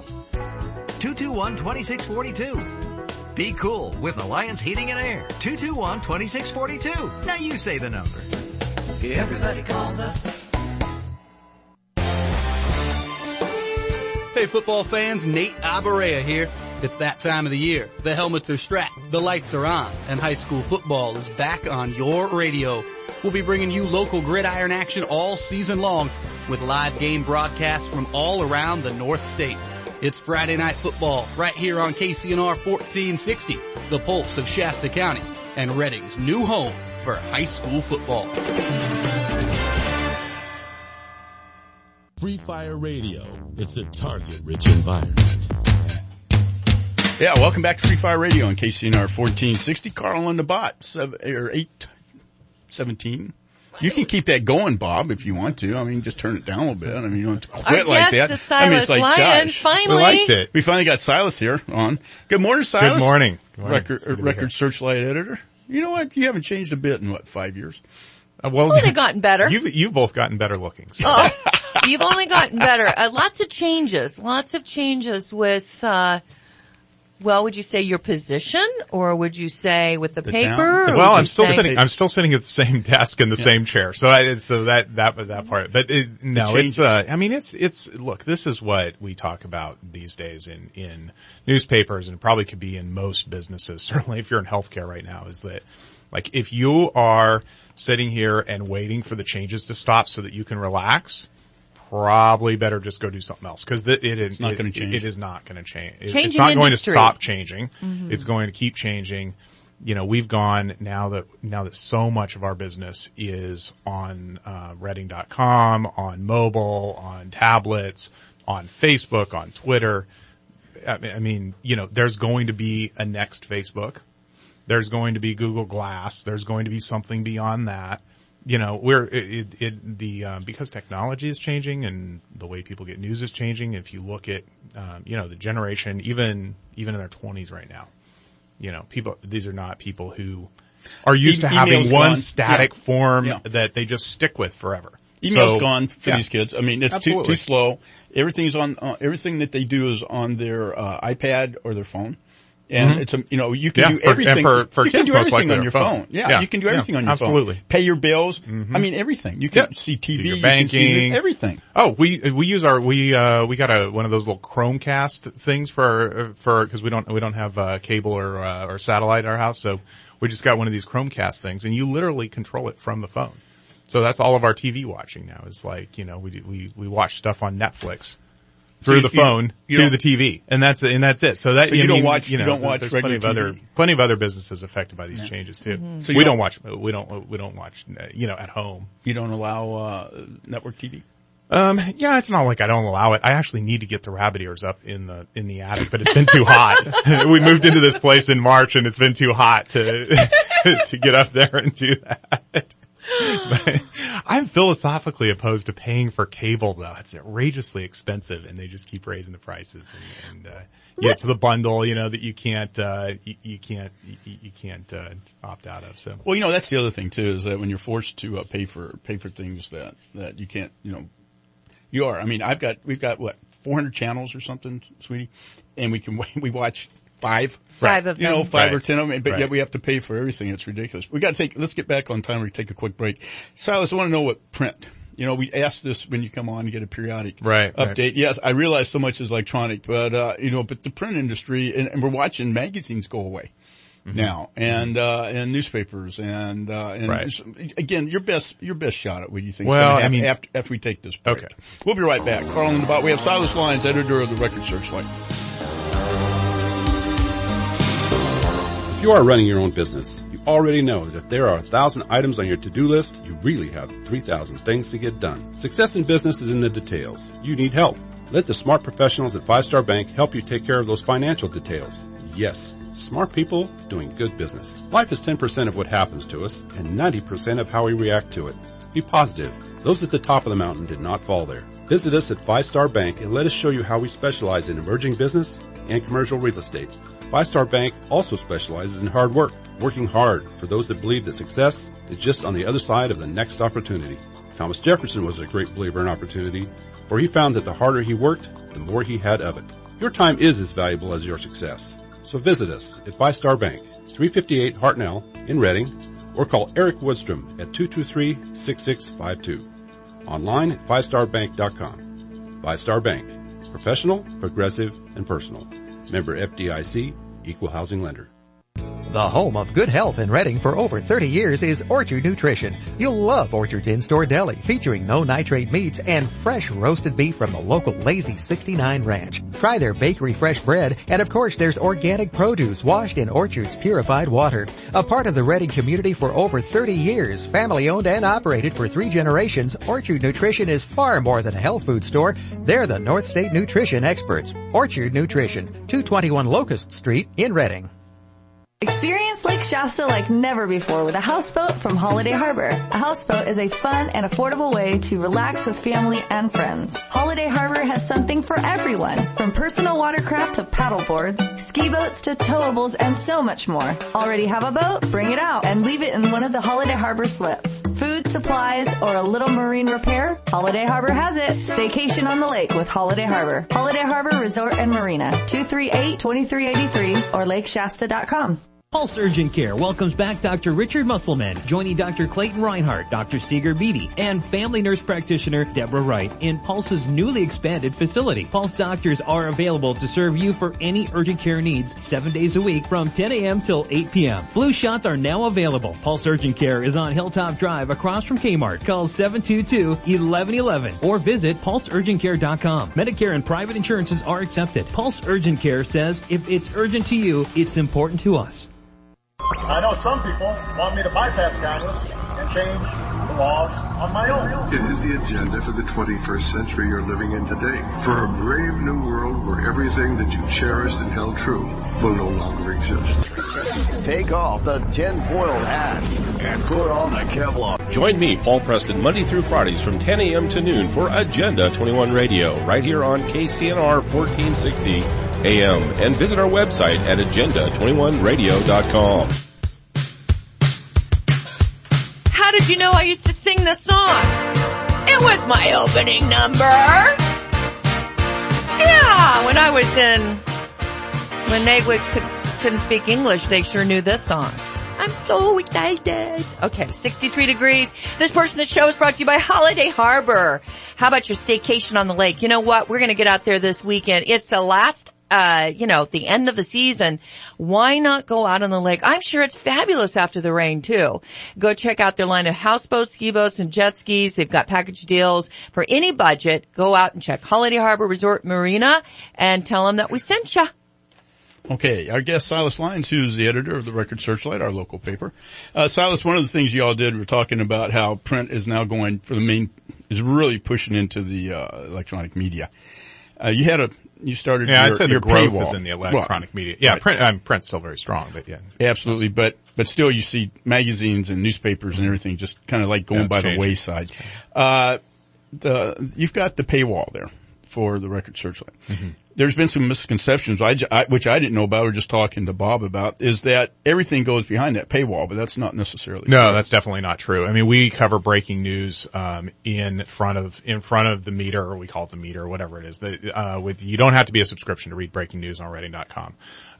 221-2642. Be cool with Alliance Heating and Air. 221-2642. Now you say the number. Everybody calls us. Hey football fans, Nate Abarea here. It's that time of the year. The helmets are strapped, the lights are on, and high school football is back on your radio. We'll be bringing you local gridiron action all season long with live game broadcasts from all around the North State. It's Friday Night Football right here on KCNR 1460, the pulse of Shasta County and Redding's new home for high school football. Free Fire Radio. It's a target-rich environment. Yeah, welcome back to Free Fire Radio on KCNR 1460. Carl on the bot, 817. You can keep that going, Bob, if you want to. I mean, just turn it down a little bit. I mean, you don't have to quit like that. Silas I mean, it's like, Lyon, gosh, finally. We liked it. We finally got Silas here on. Good morning, Silas. Good morning. Record Searchlight editor. You know what? You haven't changed a bit in 5 years? Well, they've gotten better. You've both gotten better looking. So. Oh, you've only gotten better. Lots of changes with, would you say your position, or would you say with the paper? Well, I'm still sitting at the same desk in the same chair. So that part. But look, this is what we talk about these days in newspapers, and probably could be in most businesses. Certainly if you're in healthcare right now, is that, like, if you are sitting here and waiting for the changes to stop so that you can relax, probably better just go do something else, because it is not going to change. It is not going to change. It's not going to stop changing. Mm-hmm. It's going to keep changing. You know, we've gone now that so much of our business is on Redding.com, on mobile, on tablets, on Facebook, on Twitter. I mean, you know, there's going to be a next Facebook. There's going to be Google Glass. There's going to be something beyond that. You know, because technology is changing and the way people get news is changing. If you look at, the generation, even in their 20s right now, you know, these are not people who are used to having one static form that they just stick with forever. Email's gone for these kids. I mean, it's too slow. Everything's on, everything that they do is on their, iPad or their phone. And it's you can do everything. For you kids, can do everything on your phone. Yeah, you can do everything on your phone. Absolutely. Pay your bills. Mm-hmm. I mean, everything. You can see TV, your banking, you can see everything. Oh, we use we got one of those little Chromecast things for because we don't have cable or satellite in our house, so we just got one of these Chromecast things, and you literally control it from the phone. So that's all of our TV watching now. Is like, you know, we watch stuff on Netflix through the phone to the TV, and that's it. So that you don't watch regular plenty of other businesses affected by these changes too. Mm-hmm. So we don't watch at home. You don't allow network TV? Yeah, it's not like I don't allow it. I actually need to get the rabbit ears up in the attic, but it's been too hot. We moved into this place in March and it's been too hot to get up there and do that. But I'm philosophically opposed to paying for cable though. It's outrageously expensive and they just keep raising the prices and yeah, it's the bundle, that you can't opt out of. So. Well, that's the other thing too, is that when you're forced to pay for things that you can't, you are. I mean, we've got what, 400 channels or something, sweetie? And we watch five of them. 5 or 10 of them, but yet we have to pay for everything. It's ridiculous. Let's get back on time. We take a quick break. Silas, I want to know what print. We ask this when you come on, you get a periodic update. Right. Yes, I realize so much is electronic, but, but the print industry, and we're watching magazines go away now, and newspapers, and again, your best shot at what you think. Well, after we take this break. Okay. We'll be right back. Carl and the Bot. We have Silas Lyons, editor of the Record Searchlight. If you are running your own business, you already know that if there are 1,000 items on your to-do list, you really have 3,000 things to get done. Success in business is in the details. You need help. Let the smart professionals at 5-Star Bank help you take care of those financial details. Yes, smart people doing good business. Life is 10% of what happens to us and 90% of how we react to it. Be positive. Those at the top of the mountain did not fall there. Visit us at 5-Star Bank and let us show you how we specialize in emerging business and commercial real estate. 5-Star Bank also specializes in hard work, working hard for those that believe that success is just on the other side of the next opportunity. Thomas Jefferson was a great believer in opportunity, for he found that the harder he worked, the more he had of it. Your time is as valuable as your success. So visit us at 5-Star Bank, 358 Hartnell in Reading, or call Eric Woodstrom at 223-6652. Online at 5starbank.com. 5-Star Bank. Professional, progressive, and personal. Member FDIC, Equal Housing Lender. The home of good health in Reading for over 30 years is Orchard Nutrition. You'll love Orchard's in-store deli featuring no nitrate meats and fresh roasted beef from the local Lazy 69 Ranch. Try their bakery fresh bread, and of course there's organic produce washed in Orchard's purified water. A part of the Reading community for over 30 years, family owned and operated for 3 generations, Orchard Nutrition is far more than a health food store. They're the North State Nutrition experts. Orchard Nutrition, 221 Locust Street in Reading. Experience Lake Shasta like never before with a houseboat from Holiday Harbor. A houseboat is a fun and affordable way to relax with family and friends. Holiday Harbor has something for everyone, from personal watercraft to paddle boards, ski boats to towables, and so much more. Already have a boat? Bring it out and leave it in one of the Holiday Harbor slips. Food, supplies, or a little marine repair? Holiday Harbor has it. Staycation on the lake with Holiday Harbor. Holiday Harbor Resort and Marina, 238-2383 or lakeshasta.com. Pulse Urgent Care welcomes back Dr. Richard Musselman, joining Dr. Clayton Reinhardt, Dr. Seeger Beatty, and family nurse practitioner Deborah Wright in Pulse's newly expanded facility. Pulse doctors are available to serve you for any urgent care needs 7 days a week from 10 a.m. till 8 p.m. Flu shots are now available. Pulse Urgent Care is on Hilltop Drive across from Kmart. Call 722-1111 or visit pulseurgentcare.com. Medicare and private insurances are accepted. Pulse Urgent Care says if it's urgent to you, it's important to us. I know some people want me to bypass Congress and change the laws on my own. It is the agenda for the 21st century you're living in today. For a brave new world where everything that you cherished and held true will no longer exist. Take off the tin-foiled hat and put on the Kevlar. Join me, Paul Preston, Monday through Fridays from 10 a.m. to noon for Agenda 21 Radio, right here on KCNR 1460 AM, and visit our website at agenda21radio.com. How did you know I used to sing this song? It was my opening number. Yeah, when I was when they couldn't speak English, they sure knew this song. I'm so excited. Okay, 63 degrees. This portion of the show is brought to you by Holiday Harbor. How about your staycation on the lake? You know what? We're going to get out there this weekend. It's the last the end of the season. Why not go out on the lake? I'm sure it's fabulous after the rain too. Go check out their line of houseboats, ski boats, and jet skis. They've got package deals for any budget. Go out and check Holiday Harbor Resort Marina and tell them that we sent you. Okay, our guest Silas Lyons, who's the editor of the Record Searchlight, our local paper. Silas, one of the things you all did, we're talking about how print is now going for the main, is really pushing into the electronic media. You started I'd say your the growth paywall. is in the electronic media. Yeah, right. Print's still very strong, but yeah. Absolutely, but still you see magazines and newspapers and everything just kind of like going by the wayside. You've got the paywall there for the Record Searchlight. Mm-hmm. There's been some misconceptions, which I didn't know about or just talking to Bob about, is that everything goes behind that paywall, but that's not necessarily true. No, that's definitely not true. I mean, we cover breaking news, in front of the meter, or we call it the meter, or whatever it is. You don't have to be a subscription to read breaking news on Reading.com.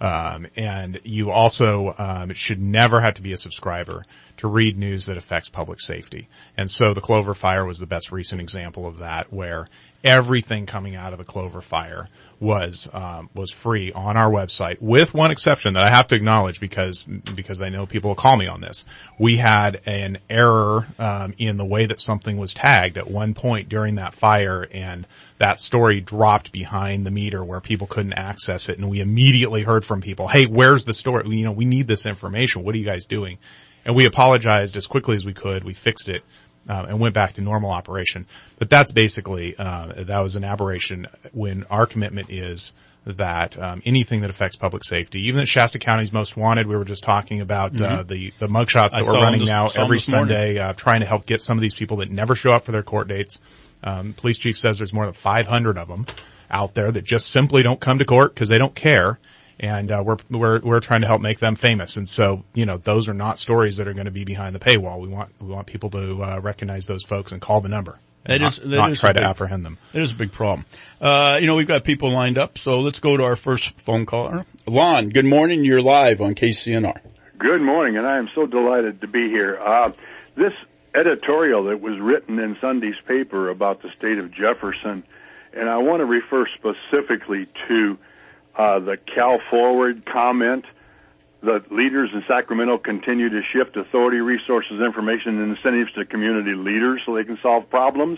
And you also, should never have to be a subscriber to read news that affects public safety. And so the Clover Fire was the best recent example of that, where everything coming out of the Clover Fire was free on our website, with one exception that I have to acknowledge because I know people will call me on this. We had an error, in the way that something was tagged at one point during that fire, and that story dropped behind the meter where people couldn't access it. And we immediately heard from people, hey, where's the story? We need this information. What are you guys doing? And we apologized as quickly as we could. We fixed it. And went back to normal operation. But that's basically, that was an aberration, when our commitment is that, anything that affects public safety, even at Shasta County's Most Wanted, we were just talking about, the mugshots that we're running now every Sunday, trying to help get some of these people that never show up for their court dates. Police chief says there's more than 500 of them out there that just simply don't come to court because they don't care. And, we're trying to help make them famous. And so, those are not stories that are going to be behind the paywall. We want people to, recognize those folks and call the number. Not try to apprehend them. That is a big problem. We've got people lined up, so let's go to our first phone caller. Lon, good morning. You're live on KCNR. Good morning, and I am so delighted to be here. This editorial that was written in Sunday's paper about the state of Jefferson, and I want to refer specifically to the Cal Forward comment that leaders in Sacramento continue to shift authority, resources, information, and incentives to community leaders so they can solve problems.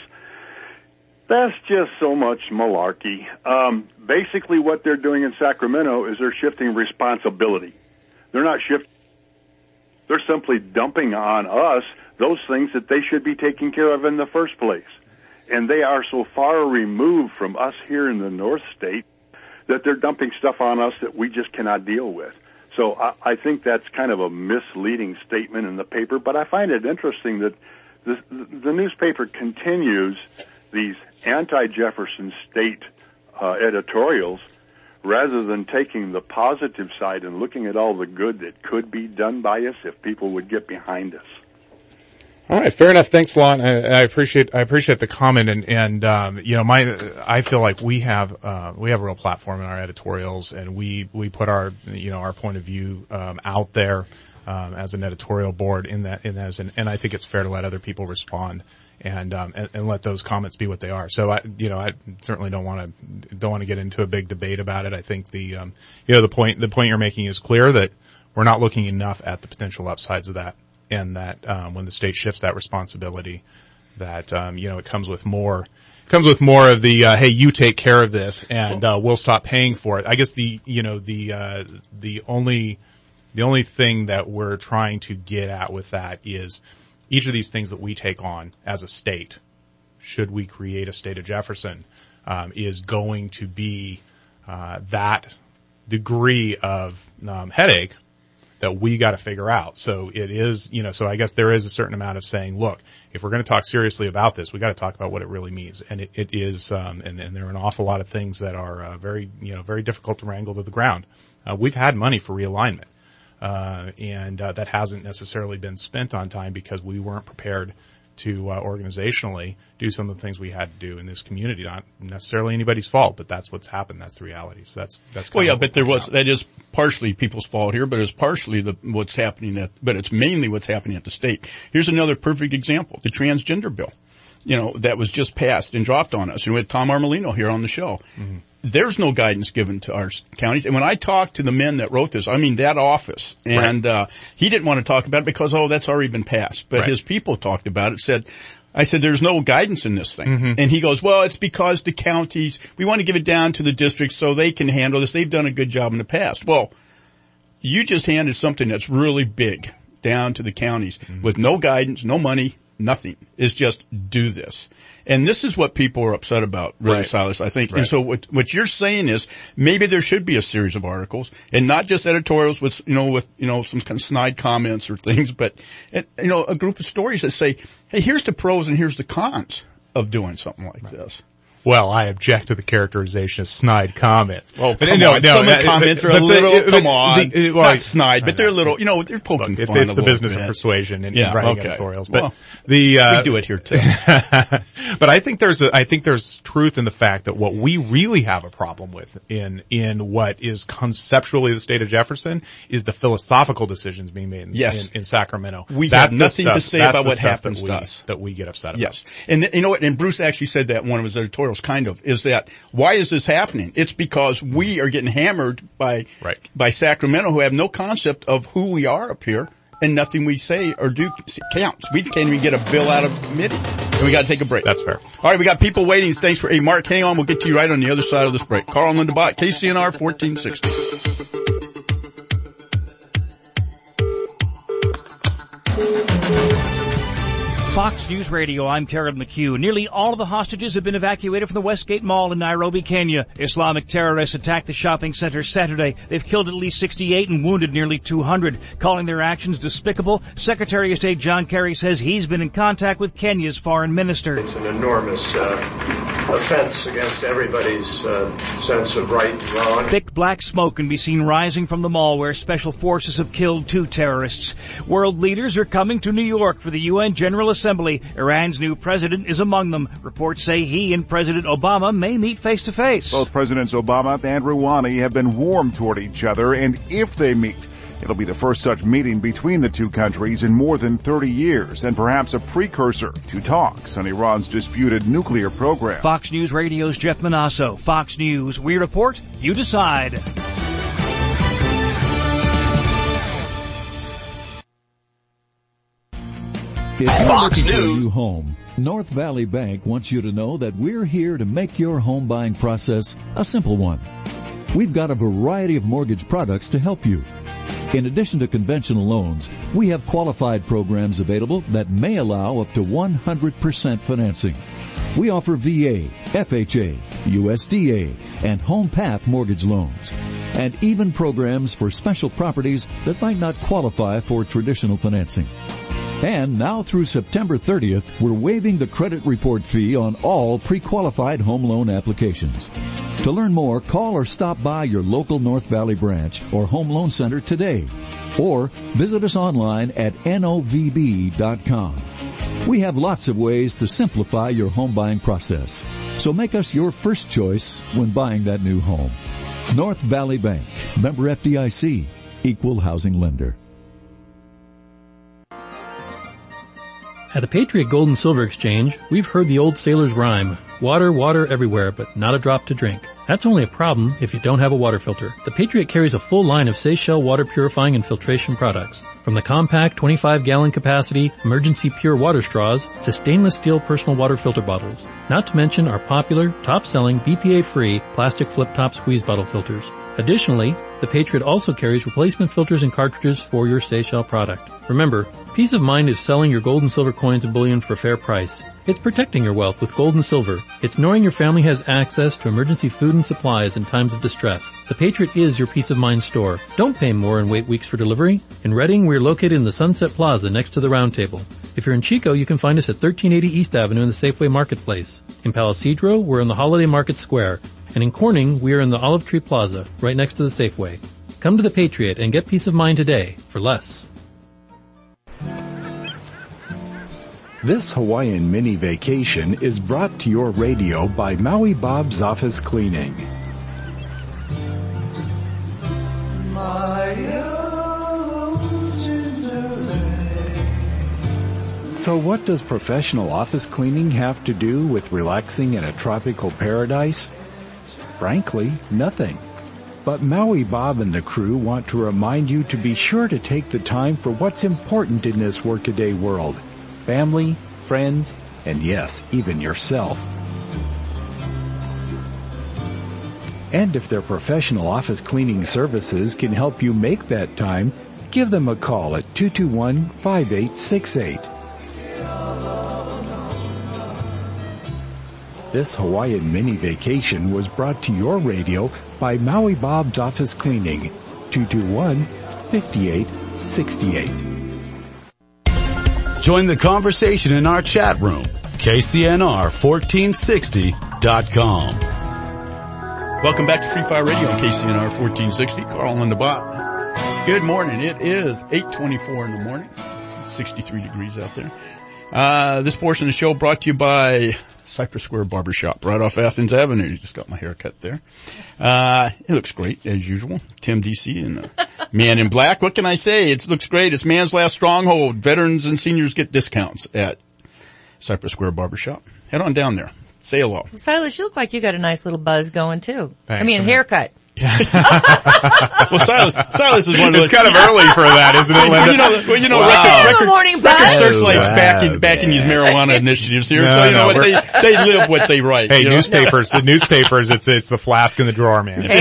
That's just so much malarkey. Basically what they're doing in Sacramento is they're shifting responsibility. They're simply dumping on us those things that they should be taking care of in the first place. And they are so far removed from us here in the North State that they're dumping stuff on us that we just cannot deal with. So I think that's kind of a misleading statement in the paper, but I find it interesting that the newspaper continues these anti-Jefferson State editorials rather than taking the positive side and looking at all the good that could be done by us if people would get behind us. All right, fair enough. Thanks, Lon. I appreciate the comment, and I feel like we have a real platform in our editorials, and we put our point of view out there as an editorial board and I think it's fair to let other people respond and let those comments be what they are. So I certainly don't want to get into a big debate about it. I think the point you're making is clear, that we're not looking enough at the potential upsides of that. And that, when the state shifts that responsibility, that, it comes with more of the, hey, you take care of this and, we'll stop paying for it. I guess the only thing that we're trying to get at with that is each of these things that we take on as a state, should we create a state of Jefferson, is going to be, that degree of, headache that we got to figure out. So it is, so I guess there is a certain amount of saying, look, if we're going to talk seriously about this, we got to talk about what it really means. And it is, and there are an awful lot of things that are, very difficult to wrangle to the ground. We've had money for realignment, and that hasn't necessarily been spent on time because we weren't prepared to, organizationally do some of the things we had to do in this community. Not necessarily anybody's fault, but that's what's happened. That's the reality. So that's that is partially people's fault here, but it's partially what's happening but it's mainly what's happening at the state. Here's another perfect example. The transgender bill, that was just passed and dropped on us. And we had Tom Armolino here on the show. Mm-hmm. there's no guidance given to our counties. And when I talked to the men that wrote this, I mean that office, and he didn't want to talk about it because, that's already been passed. But his people talked about it, I said, there's no guidance in this thing. Mm-hmm. And he goes, well, it's because the counties, we want to give it down to the districts so they can handle this. They've done a good job in the past. Well, you just handed something that's really big down to the counties with no guidance, no money, nothing. It's just do this. And this is what people are upset about, really, Silas, I think. Right. And so what you're saying is maybe there should be a series of articles and not just editorials with some kind of snide comments or things, but, a group of stories that say, hey, here's the pros and here's the cons of doing something like this. Well, I object to the characterization of snide comments. Oh, come on. Some of the comments are a little, not snide, but they're a little, they're poking fun. It's the business of persuasion in writing editorials. But we do it here too. But I think there's truth in the fact that what we really have a problem with in what is conceptually the state of Jefferson is the philosophical decisions being made in Sacramento. We have nothing to say about what happens to us. That we get upset about. Yes. And you know what? And Bruce actually said that in one of his editorials. Is that why is this happening? It's because we are getting hammered by Sacramento, who have no concept of who we are up here, and nothing we say or do counts. We can't even get a bill out of committee. And we got to take a break. That's fair. All right, we got people waiting. Thanks for Mark, hang on. We'll get to you right on the other side of this break. Carl and Linda Bott, KCNR 1460. Fox News Radio, I'm Karen McHugh. Nearly all of the hostages have been evacuated from the Westgate Mall in Nairobi, Kenya. Islamic terrorists attacked the shopping center Saturday. They've killed at least 68 and wounded nearly 200. Calling their actions despicable, Secretary of State John Kerry says he's been in contact with Kenya's foreign minister. It's an enormous offense against everybody's sense of right and wrong. Thick black smoke can be seen rising from the mall where special forces have killed 2 terrorists. World leaders are coming to New York for the UN General Assembly. Iran's new president is among them. Reports say he and President Obama may meet face to face. Both Presidents Obama and Rouhani have been warm toward each other, and if they meet, it'll be the first such meeting between the two countries in more than 30 years, and perhaps a precursor to talks on Iran's disputed nuclear program. Fox News Radio's Jeff Manasso. Fox News, we report, you decide. If you're looking for a new home, North Valley Bank wants you to know that we're here to make your home buying process a simple one. We've got a variety of mortgage products to help you. In addition to conventional loans, we have qualified programs available that may allow up to 100% financing. We offer VA, FHA, USDA, and Home Path mortgage loans, and even programs for special properties that might not qualify for traditional financing. And now through September 30th, we're waiving the credit report fee on all pre-qualified home loan applications. To learn more, call or stop by your local North Valley branch or home loan center today, or visit us online at novb.com. We have lots of ways to simplify your home buying process, so make us your first choice when buying that new home. North Valley Bank, member FDIC, equal housing lender. At the Patriot Gold and Silver Exchange, we've heard the old sailor's rhyme, water, water everywhere, but not a drop to drink. That's only a problem if you don't have a water filter. The Patriot carries a full line of Seychelles water purifying and filtration products. From the compact 25-gallon capacity emergency pure water straws to stainless steel personal water filter bottles. Not to mention our popular, top-selling, BPA-free plastic flip-top squeeze bottle filters. Additionally, the Patriot also carries replacement filters and cartridges for your Seychelles product. Remember, peace of mind is selling your gold and silver coins and bullion for a fair price. It's protecting your wealth with gold and silver. It's knowing your family has access to emergency food and supplies in times of distress. The Patriot is your peace of mind store. Don't pay more and wait weeks for delivery. In Reading, we're located in the Sunset Plaza next to the Round Table. If you're in Chico, you can find us at 1380 East Avenue in the Safeway Marketplace. In Palo Cedro, we're in the Holiday Market Square. And in Corning, we are in the Olive Tree Plaza, right next to the Safeway. Come to the Patriot and get peace of mind today for less. This Hawaiian mini vacation is brought to your radio by Maui Bob's Office Cleaning. So what does professional office cleaning have to do with relaxing in a tropical paradise? Frankly, nothing. But Maui Bob and the crew want to remind you to be sure to take the time for what's important in this workaday world. Family, friends, and yes, even yourself. And if their professional office cleaning services can help you make that time, give them a call at 221-5868. This Hawaiian mini vacation was brought to your radio by Maui Bob's Office Cleaning, 221-5868. Join the conversation in our chat room, KCNR1460.com. Welcome back to Free Fire Radio on KCNR 1460. Carl and the Bot. Good morning. It is 8:24 in the morning. 63 degrees out there. This portion of the show brought to you by Cypress Square Barbershop, right off Athens Avenue. You just got my hair cut there. It looks great, as usual. Tim DC and the Man in Black. What can I say? It looks great. It's man's last stronghold. Veterans and seniors get discounts at Cypress Square Barbershop. Head on down there. Say hello. Silas, you look like you got a nice little buzz going too. Thanks, I mean, haircut. Well, Silas is one of those. It's kind of early for that, isn't it, Linda? Record morning Searchlight's backing these marijuana initiatives here. So, they live what they write. Hey, newspapers, the newspapers, it's the flask in the drawer, man. Hey,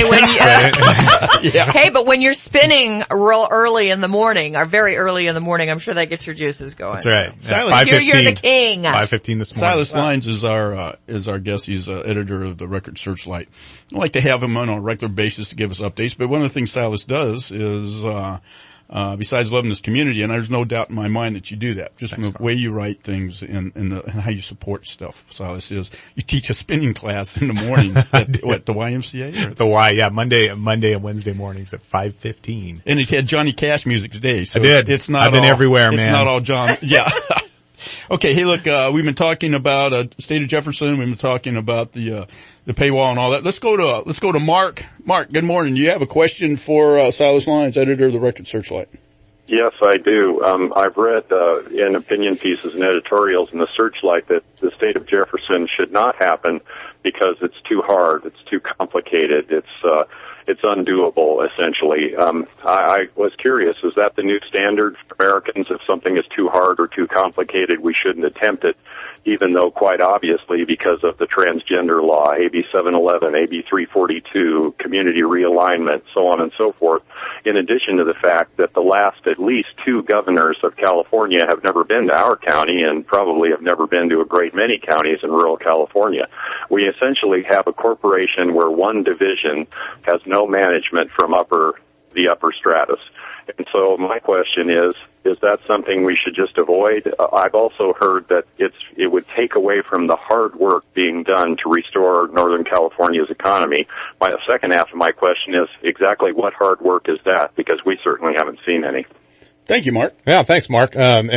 hey, but when you're spinning real early in the morning, or very early in the morning, I'm sure that gets your juices going. That's right. Silas, you're the king. 5:15 this morning. Silas Lines is our guest. He's editor of the Record Searchlight. I like to have him on a regular basis to give us updates, but one of the things Silas does is, besides loving this community, and there's no doubt in my mind that you do that, just from the way you write things and how you support stuff, Silas, is you teach a spinning class in the morning at the YMCA? The Y, yeah, Monday and Wednesday mornings at 5:15. And he's had Johnny Cash music today, so I did. It's not I've been everywhere, man. It's not all John, yeah. Okay, hey look, we've been talking about, State of Jefferson, we've been talking about the paywall and all that. Let's go to Mark. Mark, good morning. You have a question for, Silas Lines, editor of the Record Searchlight. Yes, I do. I've read, in opinion pieces and editorials in the Searchlight that the state of Jefferson should not happen because it's too hard, it's too complicated, it's undoable, essentially. I was curious, is that the new standard for Americans? If something is too hard or too complicated, we shouldn't attempt it, even though quite obviously because of the transgender law, AB 711, AB 342, community realignment, so on and so forth, in addition to the fact that the last at least two governors of California have never been to our county and probably have never been to a great many counties in rural California. We essentially have a corporation where one division has no management from the upper stratus. And so my question is that something we should just avoid? I've also heard that it would take away from the hard work being done to restore Northern California's economy. The second half of my question is exactly what hard work is that? Because we certainly haven't seen any. Thank you, Mark. Yeah, thanks, Mark. That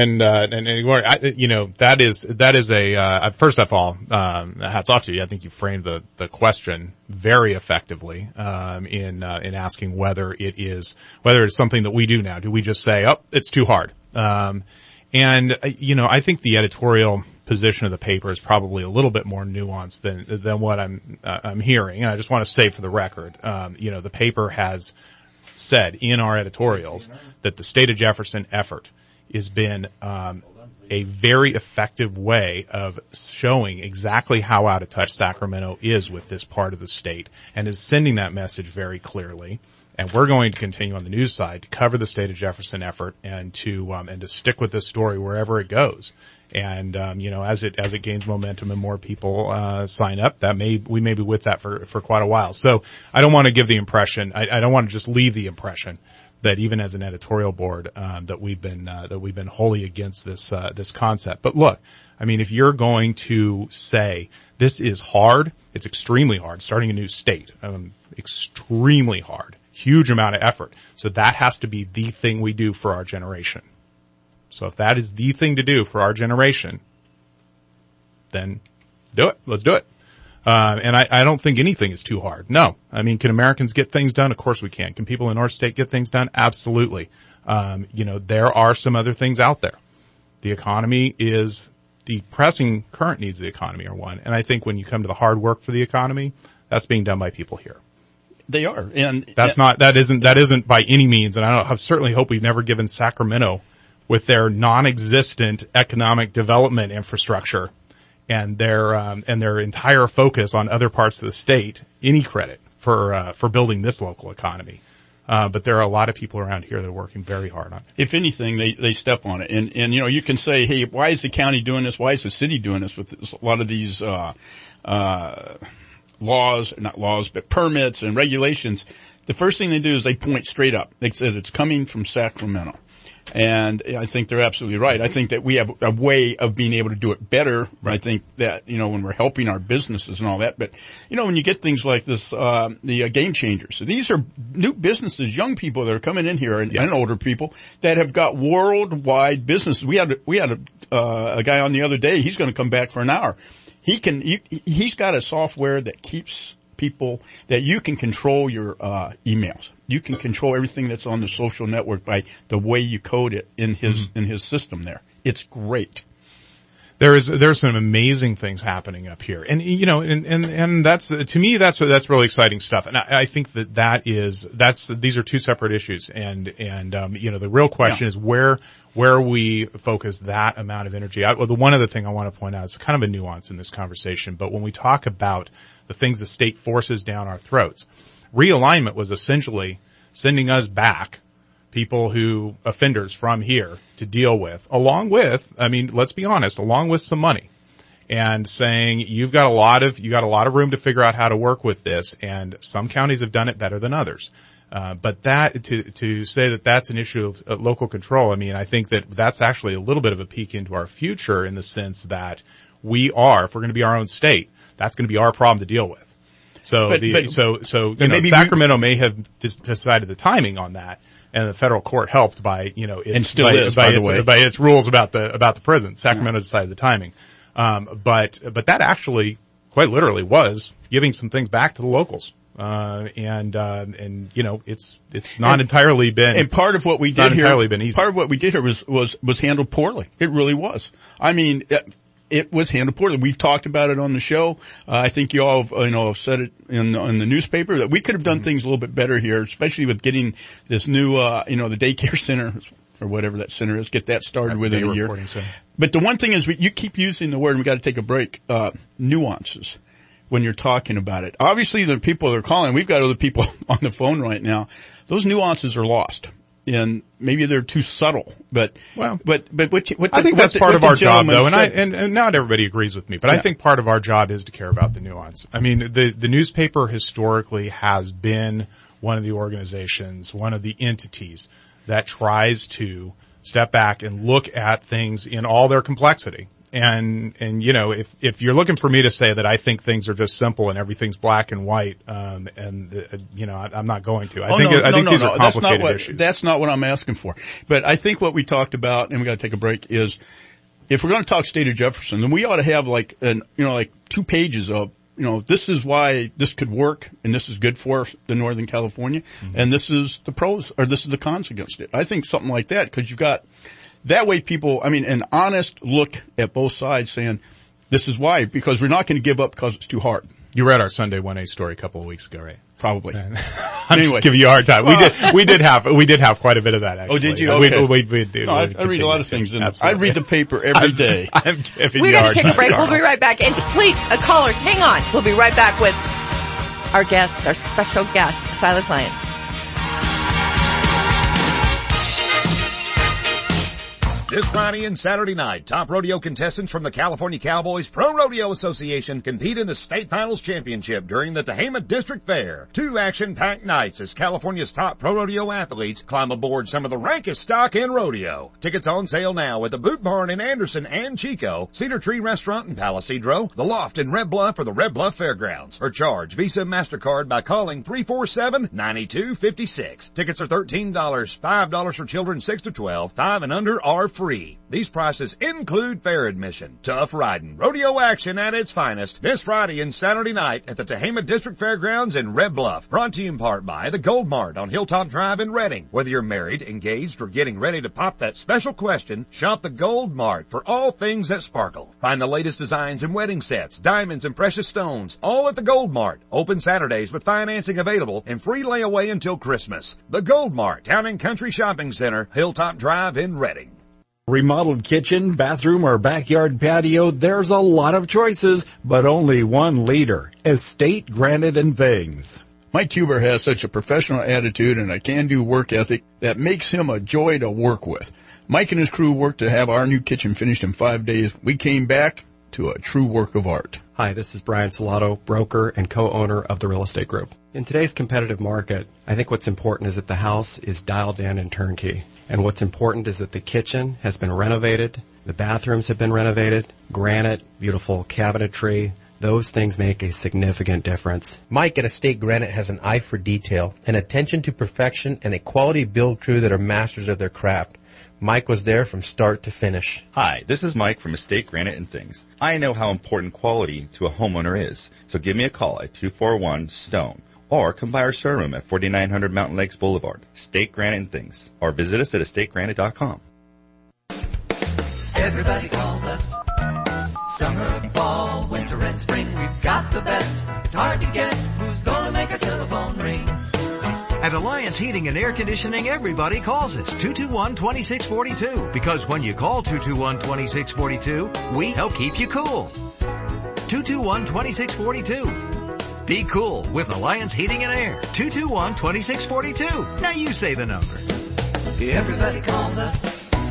is a, first of all, hats off to you. I think you framed the question very effectively, in asking whether it's something that we do now. Do we just say, oh, it's too hard? I think the editorial position of the paper is probably a little bit more nuanced than what I'm hearing. And I just want to say for the record, the paper has said in our editorials that the State of Jefferson effort has been a very effective way of showing exactly how out of touch Sacramento is with this part of the state and is sending that message very clearly. And we're going to continue on the news side to cover the State of Jefferson effort and to stick with this story wherever it goes. And, as it gains momentum and more people, sign up, we may be with that for quite a while. So I don't want to give the impression, I don't want to just leave the impression that even as an editorial board, that we've been wholly against this concept. But look, I mean, if you're going to say this is hard, it's extremely hard, starting a new state, extremely hard, huge amount of effort. So that has to be the thing we do for our generation. So if that is the thing to do for our generation, then do it. Let's do it. And I don't think anything is too hard. No. I mean, can Americans get things done? Of course we can. Can people in our state get things done? Absolutely. There are some other things out there. The economy is the pressing current needs of the economy are one. And I think when you come to the hard work for the economy, That's being done by people here. They are. And that isn't by any means. And I certainly hope we've never given Sacramento, with their non-existent economic development infrastructure and their entire focus on other parts of the state, any credit for building this local economy. But there are a lot of people around here that are working very hard on it. If anything, they step on it. And you can say, hey, why is the county doing this? Why is the city doing this with a lot of these, not laws, but permits and regulations? The first thing they do is they point straight up. They said it's coming from Sacramento. And I think they're absolutely right. I think that we have a way of being able to do it better. Right. I think that, when we're helping our businesses and all that. But, when you get things like this, the game changers. So these are new businesses, young people that are coming in here and older people that have got worldwide businesses. We had a guy on the other day. He's going to come back for an hour. He's got a software that keeps people that you can control your emails. You can control everything that's on the social network by the way you code it in his system there. It's great. There's some amazing things happening up here. And and that's, to me, that's really exciting stuff. And I think these are two separate issues. And the real question is where we focus that amount of energy. The one other thing I want to point out is kind of a nuance in this conversation, but when we talk about the things the state forces down our throats, realignment was essentially sending us back offenders from here to deal with, along with, let's be honest, along with some money, and saying you've got a lot of room to figure out how to work with this, and some counties have done it better than others. But to say that that's an issue of local control, I think that's actually a little bit of a peek into our future, in the sense that if we're going to be our own state, that's going to be our problem to deal with. So Sacramento may have decided the timing on that, and the federal court helped by its rules about the prison. Sacramento decided the timing, but that actually quite literally was giving some things back to the locals. It's not entirely been. And part of what we did here was handled poorly. It really was. It was handled poorly. We've talked about it on the show. I think you all have said it in the newspaper that we could have done things a little bit better here, especially with getting this new, the daycare center or whatever that center is, get that started within a year. But the one thing is, you keep using the word, and we got to take a break, nuances when you're talking about it. Obviously, the people that are calling, we've got other people on the phone right now. Those nuances are lost. And maybe they're too subtle, but I think that's part of our job, though, and not everybody agrees with me, but I think part of our job is to care about the nuance. The newspaper historically has been one of the organizations, one of the entities that tries to step back and look at things in all their complexity. And if you're looking for me to say that I think things are just simple and everything's black and white, I'm not going to. I think these are complicated issues. That's not what I'm asking for. But I think what we talked about, and we got to take a break, is if we're going to talk state of Jefferson, then we ought to have like 2 pages of, this is why this could work, and this is good for the Northern California, and this is the pros, or this is the cons against it. I think something like that, because you've got, that way people, an honest look at both sides saying, this is why, because we're not going to give up because it's too hard. You read our Sunday 1A story a couple of weeks ago, right? Probably. I'm just giving you a hard time. We did have quite a bit of that, actually. Oh, did you? Okay. We did. No, I read a lot of things. I read the paper every day. I'm giving We're you a hard going to take a break. time. We'll be right back. And please, callers, hang on. We'll be right back with our guest, our special guest, Silas Lyons. This Friday and Saturday night, top rodeo contestants from the California Cowboys Pro Rodeo Association compete in the State Finals Championship during the Tehama District Fair. 2 action-packed nights as California's top pro rodeo athletes climb aboard some of the rankest stock in rodeo. Tickets on sale now at the Boot Barn in Anderson and Chico, Cedar Tree Restaurant in Palisadro, The Loft in Red Bluff, or the Red Bluff Fairgrounds. Or charge Visa MasterCard by calling 347-9256. Tickets are $13, $5 for children 6 to 12, 5 and under are free. free. These prices include fair admission. Tough riding, rodeo action at its finest this Friday and Saturday night at the Tehama District Fairgrounds in Red Bluff. Brought to you in part by the Gold Mart on Hilltop Drive in Redding. Whether you're married, engaged, or getting ready to pop that special question, shop the Gold Mart for all things that sparkle. Find the latest designs and wedding sets, diamonds and precious stones, all at the Gold Mart. Open Saturdays with financing available and free layaway until Christmas. The Gold Mart, Town and Country Shopping Center, Hilltop Drive in Redding. Remodeled kitchen, bathroom, or backyard patio, there's a lot of choices, but only one leader. Estate Granite and Things. Mike Huber has such a professional attitude and a can-do work ethic that makes him a joy to work with. Mike and his crew worked to have our new kitchen finished in 5 days. We came back to a true work of art. Hi, this is Brian Salato, broker and co-owner of the Real Estate Group. In today's competitive market, I think what's important is that the house is dialed in and turnkey. And what's important is that the kitchen has been renovated, the bathrooms have been renovated, granite, beautiful cabinetry. Those things make a significant difference. Mike at Estate Granite has an eye for detail, an attention to perfection, and a quality build crew that are masters of their craft. Mike was there from start to finish. Hi, this is Mike from Estate Granite and Things. I know how important quality to a homeowner is, so give me a call at 241-STONE. Or come by our showroom at 4900 Mountain Lakes Boulevard, Estate Granite and Things. Or visit us at estategranite.com. Everybody calls us. Summer, fall, winter, and spring. We've got the best. It's hard to guess who's gonna make our telephone ring. At Alliance Heating and Air Conditioning, everybody calls us 221-2642. Because when you call 221-2642, we help keep you cool. 221-2642. Be cool with Alliance Heating and Air. 221-2642. Now you say the number. Everybody calls us.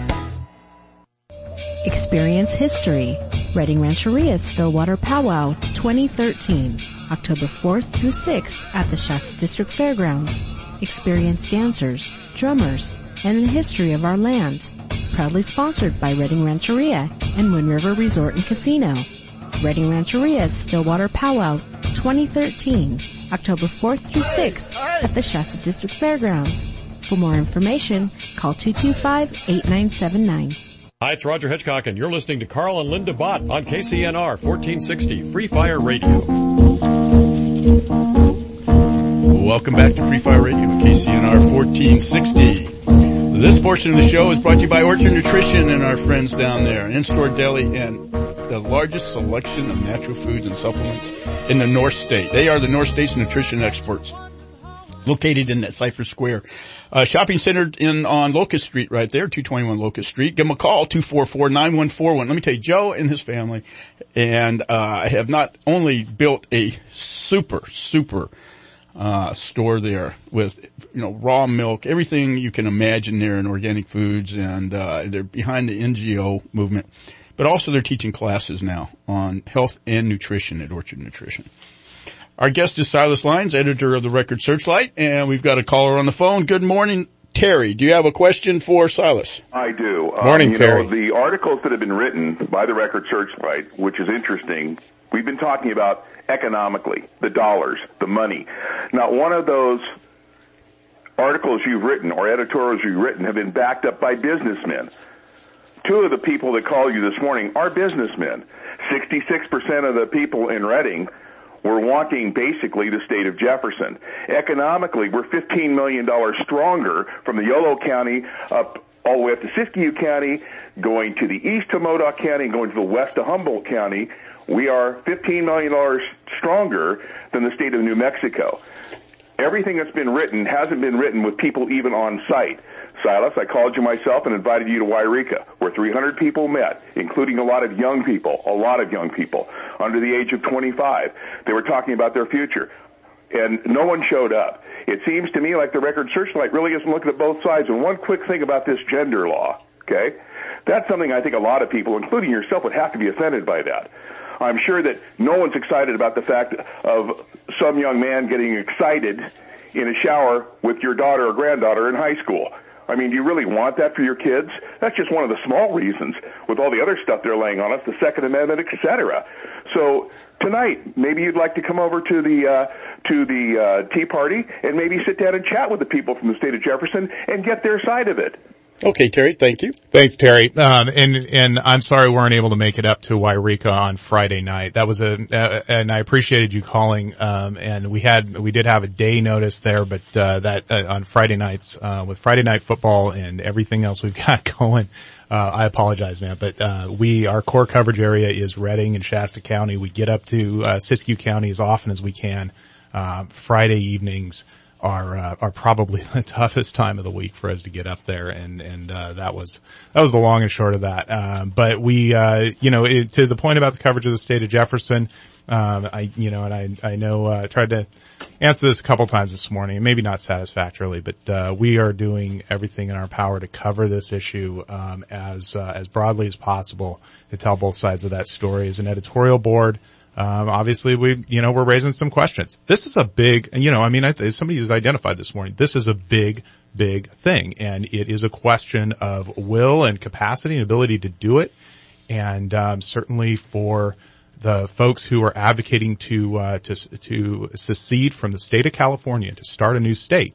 Experience history. Redding Rancheria's Stillwater Powwow 2013. October 4th through 6th at the Shasta District Fairgrounds. Experience dancers, drummers, and the history of our land. Proudly sponsored by Redding Rancheria and Wind River Resort and Casino. Redding Rancheria's Stillwater Powwow 2013, October 4th through 6th at the Shasta District Fairgrounds. For more information, call 225-8979. Hi, it's Roger Hitchcock, and you're listening to Carl and Linda Bott on KCNR 1460 Free Fire Radio. Welcome back to Free Fire Radio, KCNR 1460. This portion of the show is brought to you by Orchard Nutrition and our friends down there, in-store deli and the largest selection of natural foods and supplements in the North State. They are the North State's nutrition experts, located in that Cypress Square shopping center on Locust Street right there, 221 Locust Street. Give them a call, 244-9141. Let me tell you, Joe and his family and have not only built a super store there with, raw milk, everything you can imagine there in organic foods, and they're behind the NGO movement. But also they're teaching classes now on health and nutrition at Orchard Nutrition. Our guest is Silas Lyons, editor of the Record Searchlight, and we've got a caller on the phone. Good morning, Terry. Do you have a question for Silas? I do. Morning, Terry. The articles that have been written by the Record Searchlight, which is interesting, we've been talking about economically, the dollars, the money. Not one of those articles you've written or editorials you've written have been backed up by businessmen. Two of the people that called you this morning are businessmen. 66% of the people in Redding were wanting basically the state of Jefferson. Economically, we're $15 million stronger from the Yolo County up all the way up to Siskiyou County, going to the east to Modoc County, and going to the west to Humboldt County. We are $15 million stronger than the state of New Mexico. Everything that's been written hasn't been written with people even on site. Silas, I called you myself and invited you to Wairika, where 300 people met, including a lot of young people under the age of 25. They were talking about their future, and no one showed up. It seems to me like the Record Searchlight really isn't looking at both sides. And one quick thing about this gender law, okay? That's something I think a lot of people, including yourself, would have to be offended by that. I'm sure that no one's excited about the fact of some young man getting excited in a shower with your daughter or granddaughter in high school. I mean, do you really want that for your kids? That's just one of the small reasons with all the other stuff they're laying on us, the Second Amendment, et cetera. So tonight, maybe you'd like to come over to the Tea Party and maybe sit down and chat with the people from the state of Jefferson and get their side of it. Okay, Terry, thank you. Thanks, Terry. And I'm sorry we weren't able to make it up to Wairika on Friday night. That was and I appreciated you calling. And we did have a day notice there, but, on Friday nights, with Friday night football and everything else we've got going, I apologize, man, but, our core coverage area is Redding and Shasta County. We get up to, Siskiyou County as often as we can. Friday evenings are probably the toughest time of the week for us to get up there, and that was the long and short of that. But we, to the point about the coverage of the state of Jefferson, I know, tried to answer this a couple times this morning, maybe not satisfactorily, but, we are doing everything in our power to cover this issue, as broadly as possible to tell both sides of that story. As an editorial board, obviously we're raising some questions. This is a big, somebody has identified this morning, this is a big thing, and it is a question of will and capacity and ability to do it. And, certainly for the folks who are advocating to secede from the state of California, to start a new state,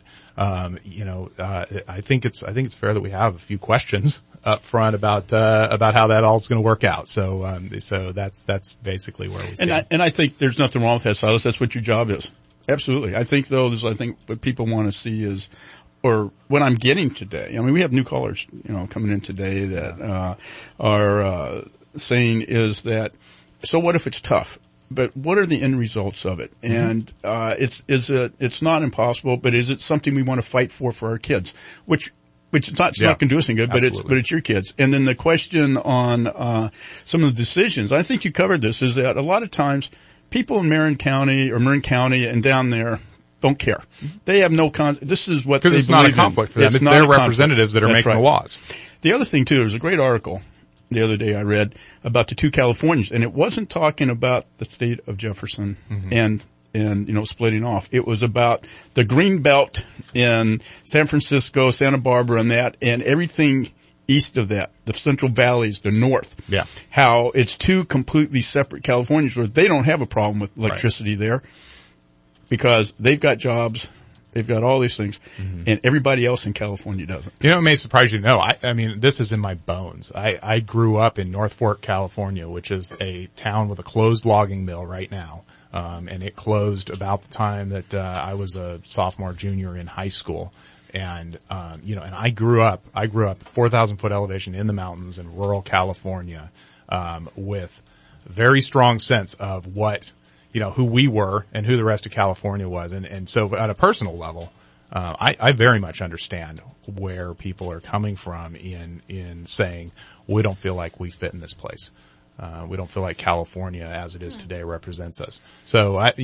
I think it's fair that we have a few questions up front about how that all's going to work out. So that's basically where we stand. And I think there's nothing wrong with that, Silas. That's what your job is. Absolutely. I think what people want to see is, or what I'm getting today. I mean, we have new callers, coming in today that, are, saying is that, so what if it's tough? But what are the end results of it? And, it's not impossible, but is it something we want to fight for our kids? Which it's not going to do us any good, but it's your kids. And then the question on, some of the decisions, I think you covered this, is that a lot of times people in Marin County and down there don't care. They have no this is what they believe in. Because it's not a conflict for them. It's their representatives that are making the laws. The other thing too, there was a great article the other day I read about the two Californians, and it wasn't talking about the state of Jefferson and splitting off. It was about the green belt in San Francisco, Santa Barbara, and everything east of that, the Central Valleys, the north. Yeah. How it's two completely separate Californians where they don't have a problem with electricity there because they've got jobs. They've got all these things, and everybody else in California doesn't. It may surprise you to know. I mean, this is in my bones. I grew up in North Fork, California, which is a town with a closed logging mill right now. And it closed about the time that, I was a sophomore, junior in high school. And, and I grew up 4,000 foot elevation in the mountains in rural California, with a very strong sense of what, who we were and who the rest of California was. And so at a personal level, I very much understand where people are coming from in saying, we don't feel like we fit in this place. We don't feel like California as it is today represents us. So I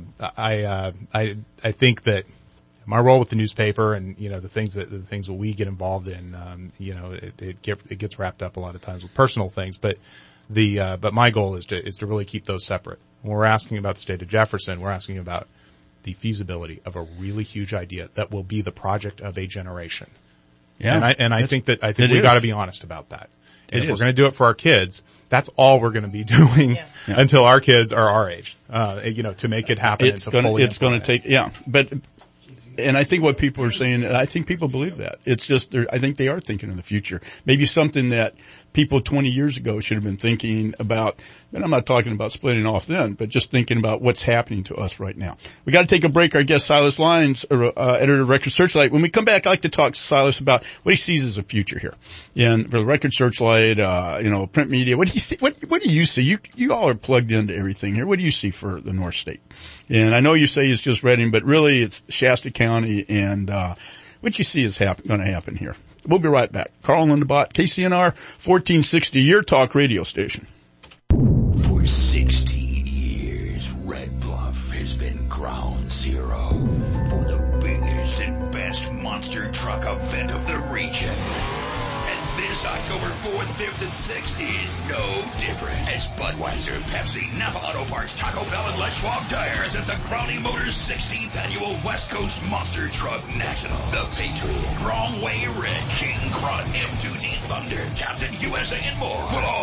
think that my role with the newspaper and, the things that we get involved in, it gets wrapped up a lot of times with personal things, but my goal is to really keep those separate. When we're asking about the state of Jefferson, we're asking about the feasibility of a really huge idea that will be the project of a generation. Yeah. And I think we've got to be honest about that. And if we're going to do it for our kids, that's all we're going to be doing until our kids are our age, to make it happen. It's going to take, but, and I think what people are saying, I think people believe that. It's just, I think they are thinking in the future. Maybe something that people 20 years ago should have been thinking about, and I'm not talking about splitting off then, but just thinking about what's happening to us right now. We got to take a break. Our guest, Silas Lyons, editor of Record Searchlight. When we come back, I'd like to talk to Silas about what he sees as a future here. And for the Record Searchlight, print media, what do you see? What do you see? You all are plugged into everything here. What do you see for the North State? And I know you say it's just Redding, but really it's Shasta County and, what you see is going to happen here. We'll be right back. Carl Lindebott, KCNR 1460, your talk radio station. For 60 years, Red Bluff has been ground zero for the biggest and best monster truck event of the region. This October 4th, 5th, and 6th is no different as Budweiser, Pepsi, Napa Auto Parts, Taco Bell, and Les Schwab Tire present the Crowley Motors 16th Annual West Coast Monster Truck National. The Patriot, Wrong Way Red, King Crunch, M2D Thunder, Captain USA, and more will all come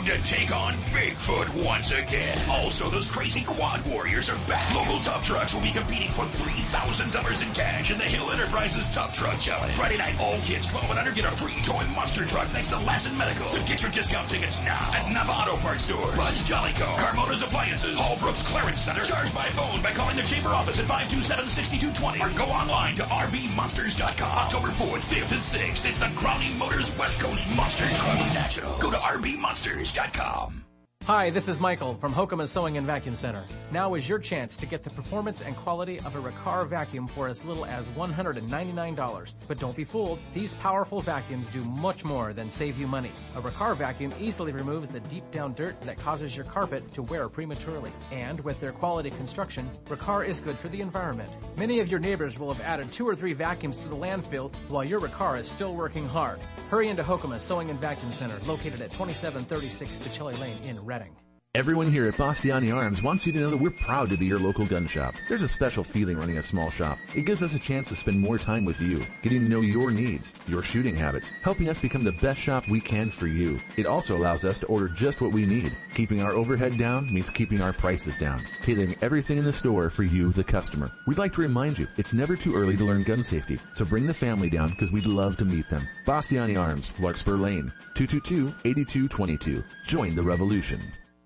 come to take on Bigfoot once again. Also, those crazy quad warriors are back. Local tough trucks will be competing for $3,000 in cash in the Hill Enterprises Tough Truck Challenge. Friday night, all kids 12 and under get a free toy monster truck thanks to Lassen Medical. So get your discount tickets now at Napa Auto Parts Store, Bud's Jollyco, Carmona's Appliances, Hallbrook's Clearance Center. Charge by phone by calling the chamber office at 527-6220 or go online to rbmonsters.com. October 4th, 5th, and 6th, it's the Crowning Motors West Coast Monster Truck National. Go to rbmonsters.com. Hi, this is Michael from Hokema Sewing and Vacuum Center. Now is your chance to get the performance and quality of a Riccar vacuum for as little as $199. But don't be fooled, these powerful vacuums do much more than save you money. A Riccar vacuum easily removes the deep down dirt that causes your carpet to wear prematurely. And with their quality construction, Riccar is good for the environment. Many of your neighbors will have added 2 or 3 vacuums to the landfill while your Riccar is still working hard. Hurry into Hokema Sewing and Vacuum Center, located at 2736 Pacheli Lane in Reading. Everyone here at Bastiani Arms wants you to know that we're proud to be your local gun shop. There's a special feeling running a small shop. It gives us a chance to spend more time with you, getting to know your needs, your shooting habits, helping us become the best shop we can for you. It also allows us to order just what we need. Keeping our overhead down means keeping our prices down, tailoring everything in the store for you, the customer. We'd like to remind you, it's never too early to learn gun safety, so bring the family down because we'd love to meet them. Bastiani Arms, Larkspur Lane, 222-8222. Join the revolution.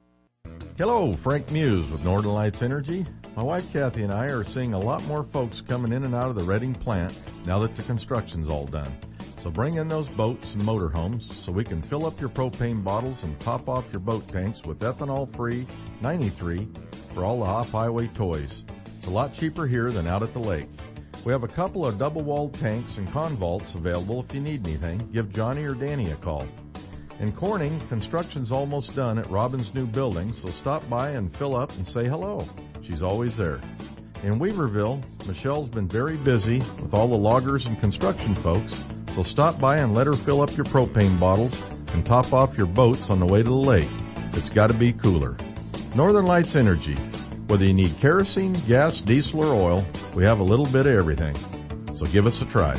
Hello, Frank Muse with Northern Lights Energy. My wife Kathy and I are seeing a lot more folks coming in and out of the Reading plant now that the construction's all done. So bring in those boats and motorhomes so we can fill up your propane bottles and top off your boat tanks with ethanol-free 93 for all the off-highway toys. It's a lot cheaper here than out at the lake. We have a couple of double-walled tanks and convaults available if you need anything. Give Johnny or Danny a call. In Corning, construction's almost done at Robin's new building, so stop by and fill up and say hello. She's always there. In Weaverville, Michelle's been very busy with all the loggers and construction folks, so stop by and let her fill up your propane bottles and top off your boats on the way to the lake. It's got to be cooler. Northern Lights Energy. Whether you need kerosene, gas, diesel, or oil, we have a little bit of everything. So give us a try.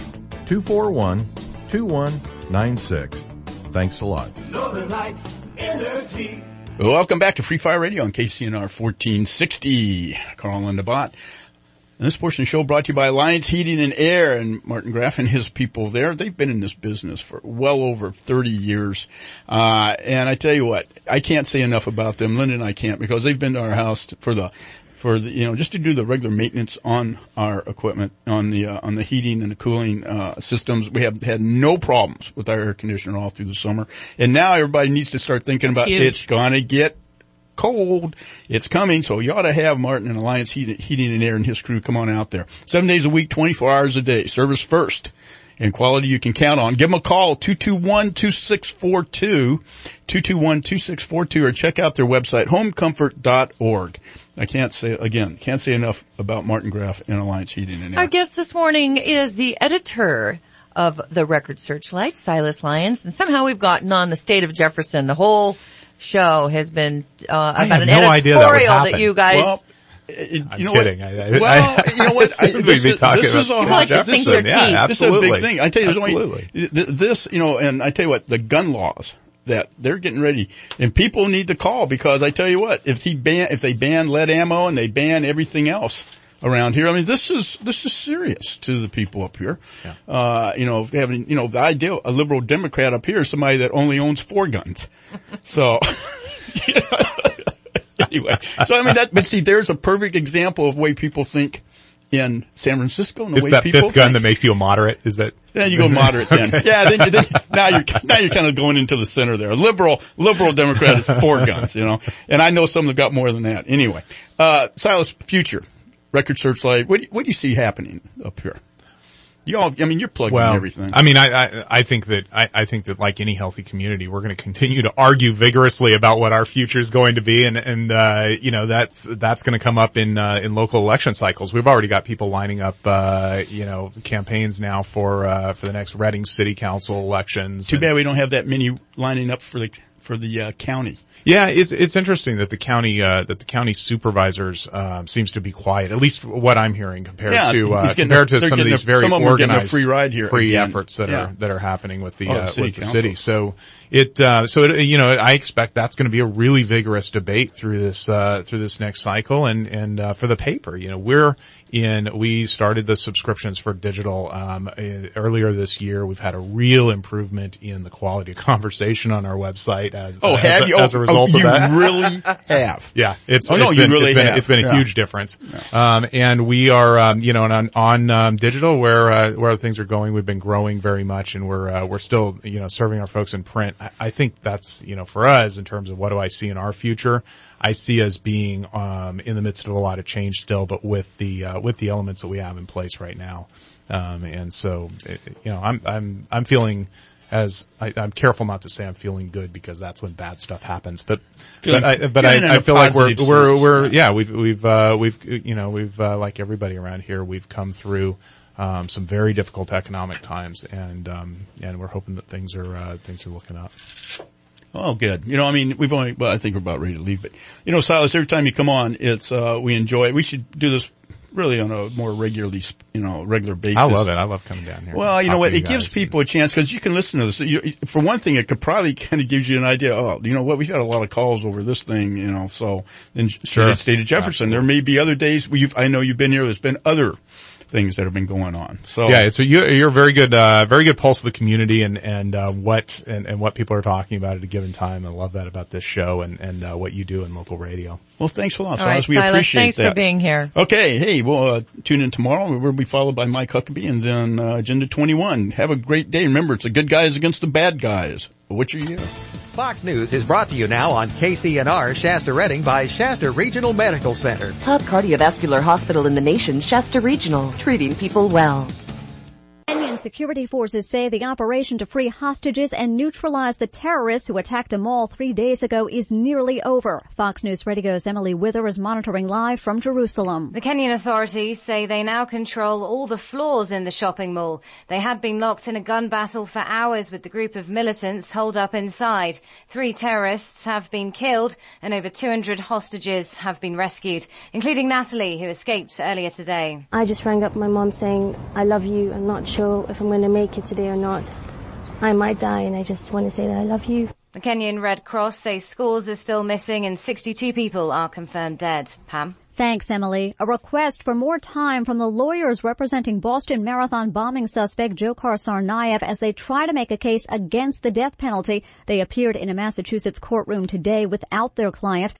241-2196. Thanks a lot. Northern Lights Energy. Welcome back to Free Fire Radio on KCNR 1460. Carl and Bot. This portion of the show brought to you by Alliance Heating and Air, and Martin Graff and his people there. They've been in this business for well over 30 years. And I tell you what, I can't say enough about them. Linda and I can't, because they've been to our house for the, just to do the regular maintenance on our equipment, on the heating and the cooling, systems. We have had no problems with our air conditioner all through the summer. And now everybody needs to start thinking about it's gonna get cold. It's coming. So you ought to have Martin and Alliance Heating and Air and his crew come on out there. 7 days a week, 24 hours a day. Service first. And quality you can count on. Give them a call, 221-2642, 221-2642, or check out their website, homecomfort.org. I can't say enough about Martin Graff and Alliance Heating and Air. Our guest this morning is the editor of the Record Searchlight, Silas Lyons, and somehow we've gotten on the state of Jefferson. The whole show has been about an editorial that you guys... Well, I'm kidding. You know what? This is a big thing. I tell you, and I tell you what, the gun laws that they're getting ready, and people need to call, because I tell you what, if they ban lead ammo and they ban everything else around here, I mean, this is serious to the people up here. Yeah. Having, the ideal, a liberal Democrat up here is somebody that only owns 4 guns. So, anyway, but see, there's a perfect example of the way people think in San Francisco and the way people think. It's that 5th gun that makes you a moderate, is that? Then you go moderate then. Yeah, then now you're kind of going into the center there. A liberal Democrat is 4 guns, and I know some that got more than that. Anyway, Silas, future, Record Searchlight, what do you see happening up here? You're plugging everything. I think that like any healthy community, we're going to continue to argue vigorously about what our future is going to be, and that's going to come up in local election cycles. We've already got people lining up, campaigns now for the next Reading City Council elections. Too bad we don't have that many lining up for the county. Yeah, it's interesting that the county supervisors seems to be quiet. At least what I'm hearing compared to some of these very organized free efforts that are happening with the city. So I expect that's going to be a really vigorous debate through this next cycle, and for the paper, we started the subscriptions for digital earlier this year. We've had a real improvement in the quality of conversation on our website as a result of that. You really have. Yeah, it's been a huge difference. Yeah. And we are on digital where things are going, we've been growing very much, and we're still serving our folks in print. I think that's for us in terms of what do I see in our future. I see us being in the midst of a lot of change still, but with the elements that we have in place right now. And so I'm feeling, as I'm careful not to say I'm feeling good, because that's when bad stuff happens. But I feel like we've like everybody around here, we've come through some very difficult economic times, and we're hoping that things are looking up. Oh, good. I think we're about ready to leave, but Silas, every time you come on, it's, we enjoy it. We should do this really on a more regular basis. I love it. I love coming down here. Well, you know what? It gives people a chance, because you can listen to this. For one thing, it could probably kind of gives you an idea. Oh, you know what? We've had a lot of calls over this thing, so in the state of Jefferson, there may be other days I know you've been here. There's been other things that have been going on. So yeah, so you're very good pulse of the community and what people are talking about at a given time. I love that about this show and what you do in local radio. Well, thanks a lot, Silas. Right, we appreciate thanks that. Thanks for being here. Okay, hey, we'll tune in tomorrow. We'll be followed by Mike Huckabee and then Agenda 21. Have a great day. Remember, it's the good guys against the bad guys. Which are you? Fox News is brought to you now on KCNR Shasta Redding by Shasta Regional Medical Center. Top cardiovascular hospital in the nation, Shasta Regional, treating people well. Kenyan security forces say the operation to free hostages and neutralize the terrorists who attacked a mall 3 days ago is nearly over. Fox News Radio's Emily Wither is monitoring live from Jerusalem. The Kenyan authorities say they now control all the floors in the shopping mall. They had been locked in a gun battle for hours with the group of militants holed up inside. 3 terrorists have been killed and over 200 hostages have been rescued, including Natalie, who escaped earlier today. I just rang up my mom saying, I love you. I'm not sure if I'm going to make it today or not. I might die, and I just want to say that I love you. The Kenyan Red Cross says scores are still missing and 62 people are confirmed dead. Pam? Thanks, Emily. A request for more time from the lawyers representing Boston Marathon bombing suspect Dzhokhar Tsarnaev as they try to make a case against the death penalty. They appeared in a Massachusetts courtroom today without their client.